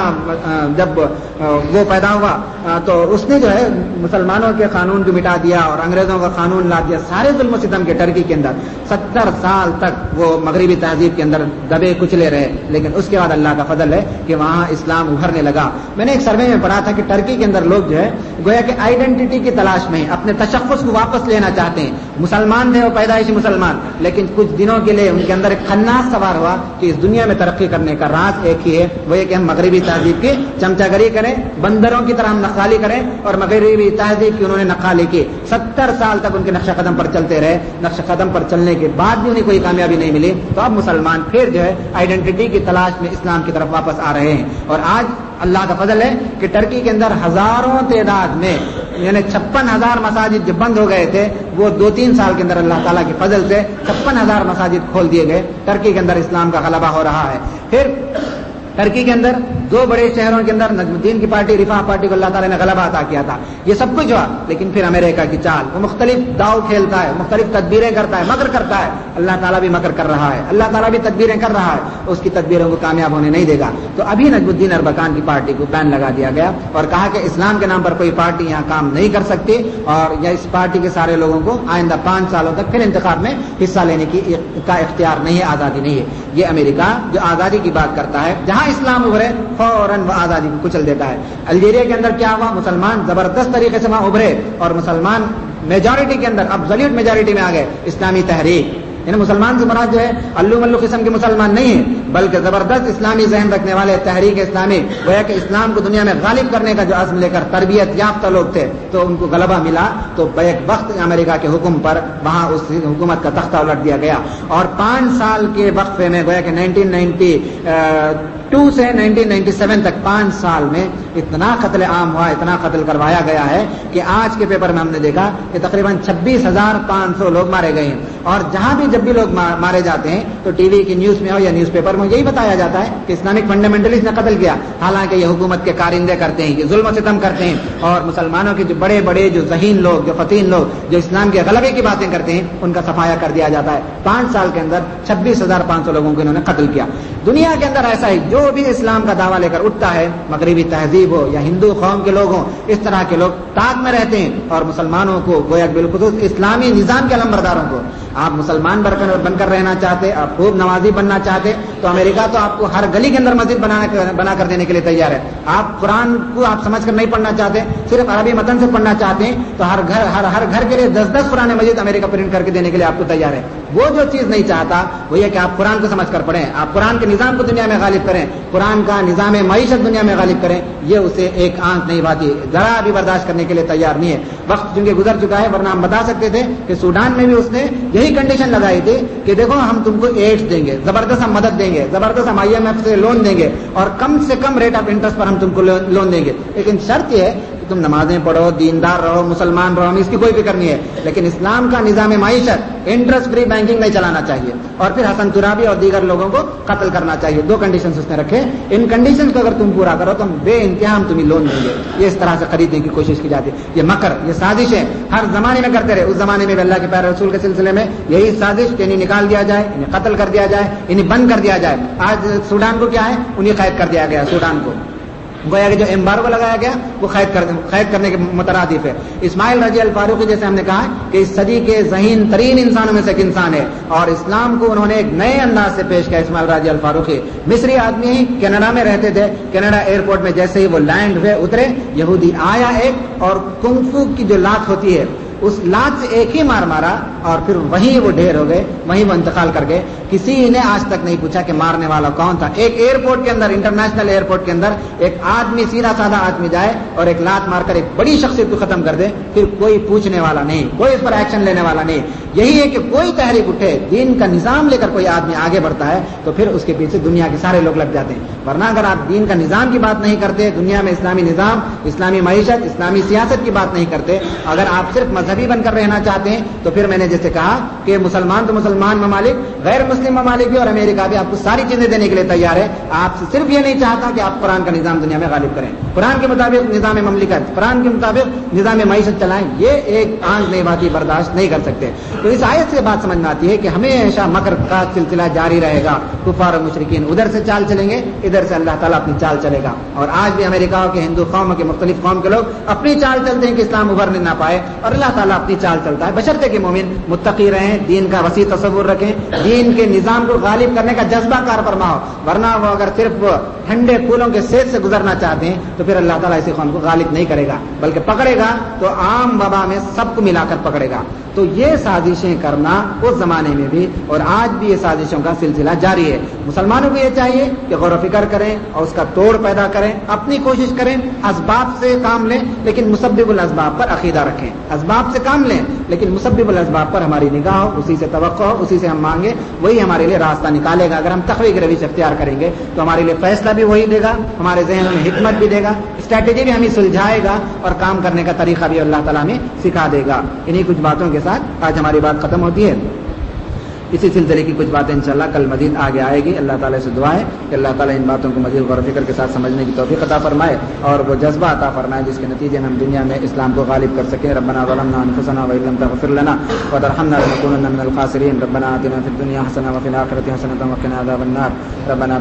وہاں جب وہ پیدا ہوا تو اس نے جو ہے مسلمانوں کے قانون کو مٹا دیا اور انگریزوں کا قانون لا دیا. سارے ظلم و ستم کے ٹرکی کے اندر 70 سال تک وہ مغربی تہذیب کے اندر دبے کچلے رہے. لیکن اس کے بعد اللہ کا فضل ہے کہ وہاں اسلام ابھرنے لگا. میں نے ایک سروے میں پڑھا تھا کہ ٹرکی کے اندر لوگ جو ہے گویا کہ آئیڈینٹی کی تلاش میں اپنے تشخص کو واپس لینا چاہتے ہیں. مسلمان تھے وہ پیدائشی مسلمان، لیکن کچھ دنوں کے لیے ان کے اندر ایک خناس سوار ہوا کہ اس دنیا میں ترقی کرنے کا راز ایک ہی ہے، وہ یہ کہ ہم مغربی تہذیب کی چمچہ گری کریں، بندروں کی طرح ہم نقالی کریں. اور مغربی تہذیب کی انہوں نے نقالی کی. 70 سال تک ان کے نقش قدم پر چلتے رہے. نقش قدم پر چلنے کے بعد بھی انہیں کوئی کامیابی نہیں ملی. تو اب مسلمان پھر جو ہے آئیڈینٹی کی تلاش میں اسلام کی طرف واپس آ رہے ہیں. اور آج اللہ کا فضل ہے کہ ٹرکی کے اندر ہزاروں تعداد میں، یعنی 56,000 مساجد جو بند ہو گئے تھے وہ 2-3 سال کے اندر اللہ تعالیٰ کے فضل سے 56,000 مساجد کھول دیے گئے. ٹرکی کے اندر اسلام کا غلبہ ہو رہا ہے. پھر ٹرکی کے اندر 2 بڑے شہروں کے اندر نجم الدین کی پارٹی، رفاح پارٹی کو اللہ تعالیٰ نے غلبہ عطا کیا تھا. یہ سب کچھ ہوا. لیکن پھر امریکہ کی چال، وہ مختلف داؤ کھیلتا ہے، مختلف تدبیریں کرتا ہے، مکر کرتا ہے. اللہ تعالیٰ بھی مکر کر رہا ہے، اللہ تعالیٰ بھی تدبیریں کر رہا ہے. اس کی تدبیروں کو کامیاب ہونے نہیں دے گا. تو ابھی نجم الدین اربکان کی پارٹی کو بین لگا دیا گیا اور کہا کہ اسلام کے نام پر کوئی پارٹی یہاں کام نہیں کر سکتی اور یا اس پارٹی کے سارے لوگوں کو آئندہ 5 سالوں تک پھر انتخاب میں حصہ لینے کا اختیار نہیں ہے، آزادی نہیں ہے. یہ امریکہ جو آزادی کی بات کرتا ہے، جہاں اسلام ابھرے فوراً وہ آزادی کو کچل دیتا ہے. الجیریا کے اندر کیا ہوا؟ مسلمان زبردست طریقے سے وہاں ابھرے اور مسلمان میجارٹی کے اندر ابسولوٹ میجارٹی میں آ گئے. اسلامی تحریک، یعنی مسلمان سے مراد جو ہے الو ملو قسم کے مسلمان نہیں ہیں بلکہ زبردست اسلامی ذہن رکھنے والے تحریک اسلامی، گویا کہ اسلام کو دنیا میں غالب کرنے کا جو عزم لے کر تربیت یافتہ لوگ تھے تو ان کو غلبہ ملا. تو بیک وقت امریکہ کے حکم پر وہاں اس حکومت کا تختہ الٹ دیا گیا اور 5 سال کے وقفے میں گویا کہ 1992 سے 1997 تک 5 سال میں اتنا قتل عام ہوا، اتنا قتل کروایا گیا ہے کہ آج کے پیپر میں ہم نے دیکھا کہ تقریباً 26,500 لوگ مارے گئے ہیں. اور جہاں بھی جب بھی لوگ مارے جاتے ہیں تو ٹی وی کی نیوز میں ہو یا نیوز پیپر میں یہی بتایا جاتا ہے کہ اسلامک فنڈامنٹلسٹ نے قتل کیا. حالانکہ یہ حکومت کے کارندے کرتے ہیں، یہ ظلم و ستم کرتے ہیں اور مسلمانوں کے جو بڑے بڑے جو ذہین لوگ، جو فتین لوگ جو اسلام کے غلبے کی باتیں کرتے ہیں ان کا صفایا کر دیا جاتا ہے. 5 سال کے اندر 26,500 لوگوں کو انہوں نے قتل کیا. دنیا کے اندر ایسا ہی جو بھی اسلام کا دعویٰ لے کر اٹھتا ہے، مغربی تہذیب ہو یا ہندو قوم کے لوگ ہوں، اس طرح کے لوگ تاک میں رہتے ہیں اور مسلمانوں کو گویا بالخصوص اسلامی نظام کے علمبرداروں کو، آپ مسلمان بن کر رہنا چاہتے، آپ خوب نمازی بننا چاہتے، تو امریکہ تو آپ کو ہر گلی کے اندر مسجد بنا کر دینے کے لیے تیار ہے. آپ قرآن کو آپ سمجھ کر نہیں پڑھنا چاہتے, صرف عربی متن سے پڑھنا چاہتے ہیں, تو ہر گھر کے لیے 10 قرآن مجید امریکہ پرنٹ کر کے دینے کے لیے آپ کو تیار ہے. وہ جو چیز نہیں چاہتا وہ یہ کہ آپ قرآن کو سمجھ کر پڑھیں, آپ قرآن کے نظام کو دنیا میں غالب کریں, قرآن کا نظام معیشت دنیا میں غالب کریں. یہ اسے ایک آنکھ نہیں بھاتی, ذرا بھی برداشت کرنے کے لیے تیار نہیں ہے. وقت چونکہ گزر چکا ہے, ورنہ ہم بتا سکتے تھے کہ سوڈان میں بھی اس نے یہی کنڈیشن لگائی تھی کہ دیکھو ہم تم کو ایڈز دیں گے, زبردست ہم مدد دیں گے, زبردست ہم IMF سے لون دیں گے, اور کم سے کم ریٹ آف انٹرسٹ پر ہم تم کو لون دیں گے, لیکن شرط یہ ہے کہ تم نمازیں پڑھو, دیندار رہو, مسلمان رہو, ہم اس کی کوئی فکر نہیں ہے, لیکن اسلام کا نظام معیشت انٹرسٹ فری بینکنگ نہیں چلانا چاہیے, اور پھر حسن ترابی اور دیگر لوگوں کو قتل کرنا چاہیے. 2 کنڈیشنز اس نے رکھے. ان کنڈیشنز کو اگر تم پورا کرو تو ہم بے انتہا ہم تمہیں لون دیں گے. یہ اس طرح سے خریدنے کی کوشش کی جاتی ہے. یہ مکر, یہ سازشیں ہر زمانے میں کرتے رہے. اس زمانے میں بھی اللہ کے پیارے رسول کے سلسلے میں یہی سازش کہ انہیں نکال دیا جائے, انہیں قتل کر دیا جائے, انہیں بند کر دیا جائے. آج سوڈان کو کیا ہے, انہیں قید کر دیا گیا. سوڈان کو گویا کہ جو ایمبارگو لگایا گیا وہ قید کرنے کے مترادف ہے. اسماعیل رضی الفاروقی جیسے ہم نے کہا کہ اس صدی کے ذہین ترین انسانوں میں سے ایک انسان ہے, اور اسلام کو انہوں نے ایک نئے انداز سے پیش کیا. اسماعیل رضی الفاروقی مصری آدمی ہی, کینیڈا میں رہتے تھے. کینیڈا ایئرپورٹ میں جیسے ہی وہ لینڈ ہوئے اترے, یہودی آیا ایک, اور کنگ فو کی جو لات ہوتی ہے اس لات سے ایک ہی مار مارا, اور پھر وہیں وہ ڈھیر ہو گئے, وہیں وہ انتقال کر گئے. کسی نے آج تک نہیں پوچھا کہ مارنے والا کون تھا. ایک ایئرپورٹ کے اندر, انٹرنیشنل ایئرپورٹ کے اندر ایک آدمی, سیدھا سادہ آدمی جائے اور ایک لات مار کر ایک بڑی شخصیت کو ختم کر دے, پھر کوئی پوچھنے والا نہیں, کوئی اس پر ایکشن لینے والا نہیں. یہی ہے کہ کوئی تحریک اٹھے, دین کا نظام لے کر کوئی آدمی آگے بڑھتا ہے تو پھر اس کے پیچھے دنیا کے سارے لوگ لگ جاتے ہیں. ورنہ اگر آپ دین کا نظام کی بات نہیں کرتے, دنیا میں اسلامی نظام, اسلامی معیشت, اسلامی سیاست کی بات نہیں کرتے, اگر آپ صرف مذہبی بن کر رہنا چاہتے ہیں, تو پھر میں نے جیسے کہا کہ مسلمان تو مسلمان ممالک, غیر مسلم ممالک بھی اور امریکہ بھی آپ کو ساری چیزیں دینے کے لیے تیار ہے. آپ سے صرف یہ نہیں چاہتا کہ آپ قرآن کا نظام دنیا میں غالب کریں, قرآن کے مطابق نظام مملکت, قرآن کے مطابق نظام معیشت چلائیں. یہ ایک آنکھ نہیں بھاتی, برداشت نہیں کر سکتے. تو اس آیت سے بات سمجھ میں آتی ہے کہ ہمیشہ مکر کا سلسلہ جاری رہے گا. کفار و مشرکین ادھر سے چال چلیں گے, ادھر سے اللہ تعالیٰ اپنی چال چلے گا. اور آج بھی امریکہ کے ہندو قوم کے مختلف قوم کے لوگ اپنی چال چلتے ہیں کہ اسلام ابھرنے نہ پائے, اور اللہ تعالیٰ اپنی چال چلتا ہے. بشرطے کہ مومن متقی رہیں, دین کا وسیع تصور رکھیں, دین کے نظام کو غالب کرنے کا جذبہ کار فرما ہو. ورنہ وہ اگر صرف ٹھنڈے پھولوں کے سیج سے گزرنا چاہتے ہیں تو پھر اللہ تعالیٰ اسی قوم کو غالب نہیں کرے گا, بلکہ پکڑے گا تو عام وبا میں سب کو ملا کر پکڑے گا. تو یہ سازشیں کرنا اس زمانے میں بھی اور آج بھی یہ سازشوں کا سلسلہ جاری ہے. مسلمانوں کو یہ چاہیے کہ غور و فکر کریں اور اس کا توڑ پیدا کریں, اپنی کوشش کریں, اسباب سے کام لیں لیکن مسبب الاسباب پر عقیدہ رکھیں. اسباب سے کام لیں لیکن مسبب الاسباب پر ہماری نگاہ ہو, اسی سے توقع ہو, اسی سے ہم مانگیں, وہی ہمارے لیے راستہ نکالے گا. اگر ہم تقوی کی روش اختیار کریں گے تو ہمارے لیے فیصلہ بھی وہی دے گا, ہمارے ذہن میں حکمت بھی دے گا, اسٹریٹجی بھی ہمیں سلجھائے گا, اور کام کرنے کا طریقہ بھی اللہ تعالیٰ ہمیں سکھا دے گا. انہی کچھ باتوں کے ساتھ آج ہماری بات ختم ہوتی ہے. اسی سلسلے کی کچھ باتیں انشاءاللہ کل مزید آگے آئے گی. اللہ تعالیٰ سے دعا ہے کہ اللہ تعالیٰ ان باتوں کو مزید غور و فکر کے ساتھ سمجھنے کی توفیق عطا فرمائے, اور وہ جذبہ عطا فرمائے جس کے نتیجے میں ہم دنیا میں اسلام کو غالب کر سکیں. ربنا ظلمنا انفسنا وان لم تغفر لنا وترحمنا لنكونن من الخاسرین. ربنا آتنا فی الدنیا حسنہ وفی الآخرۃ حسنۃ وقنا عذاب النار. ربنا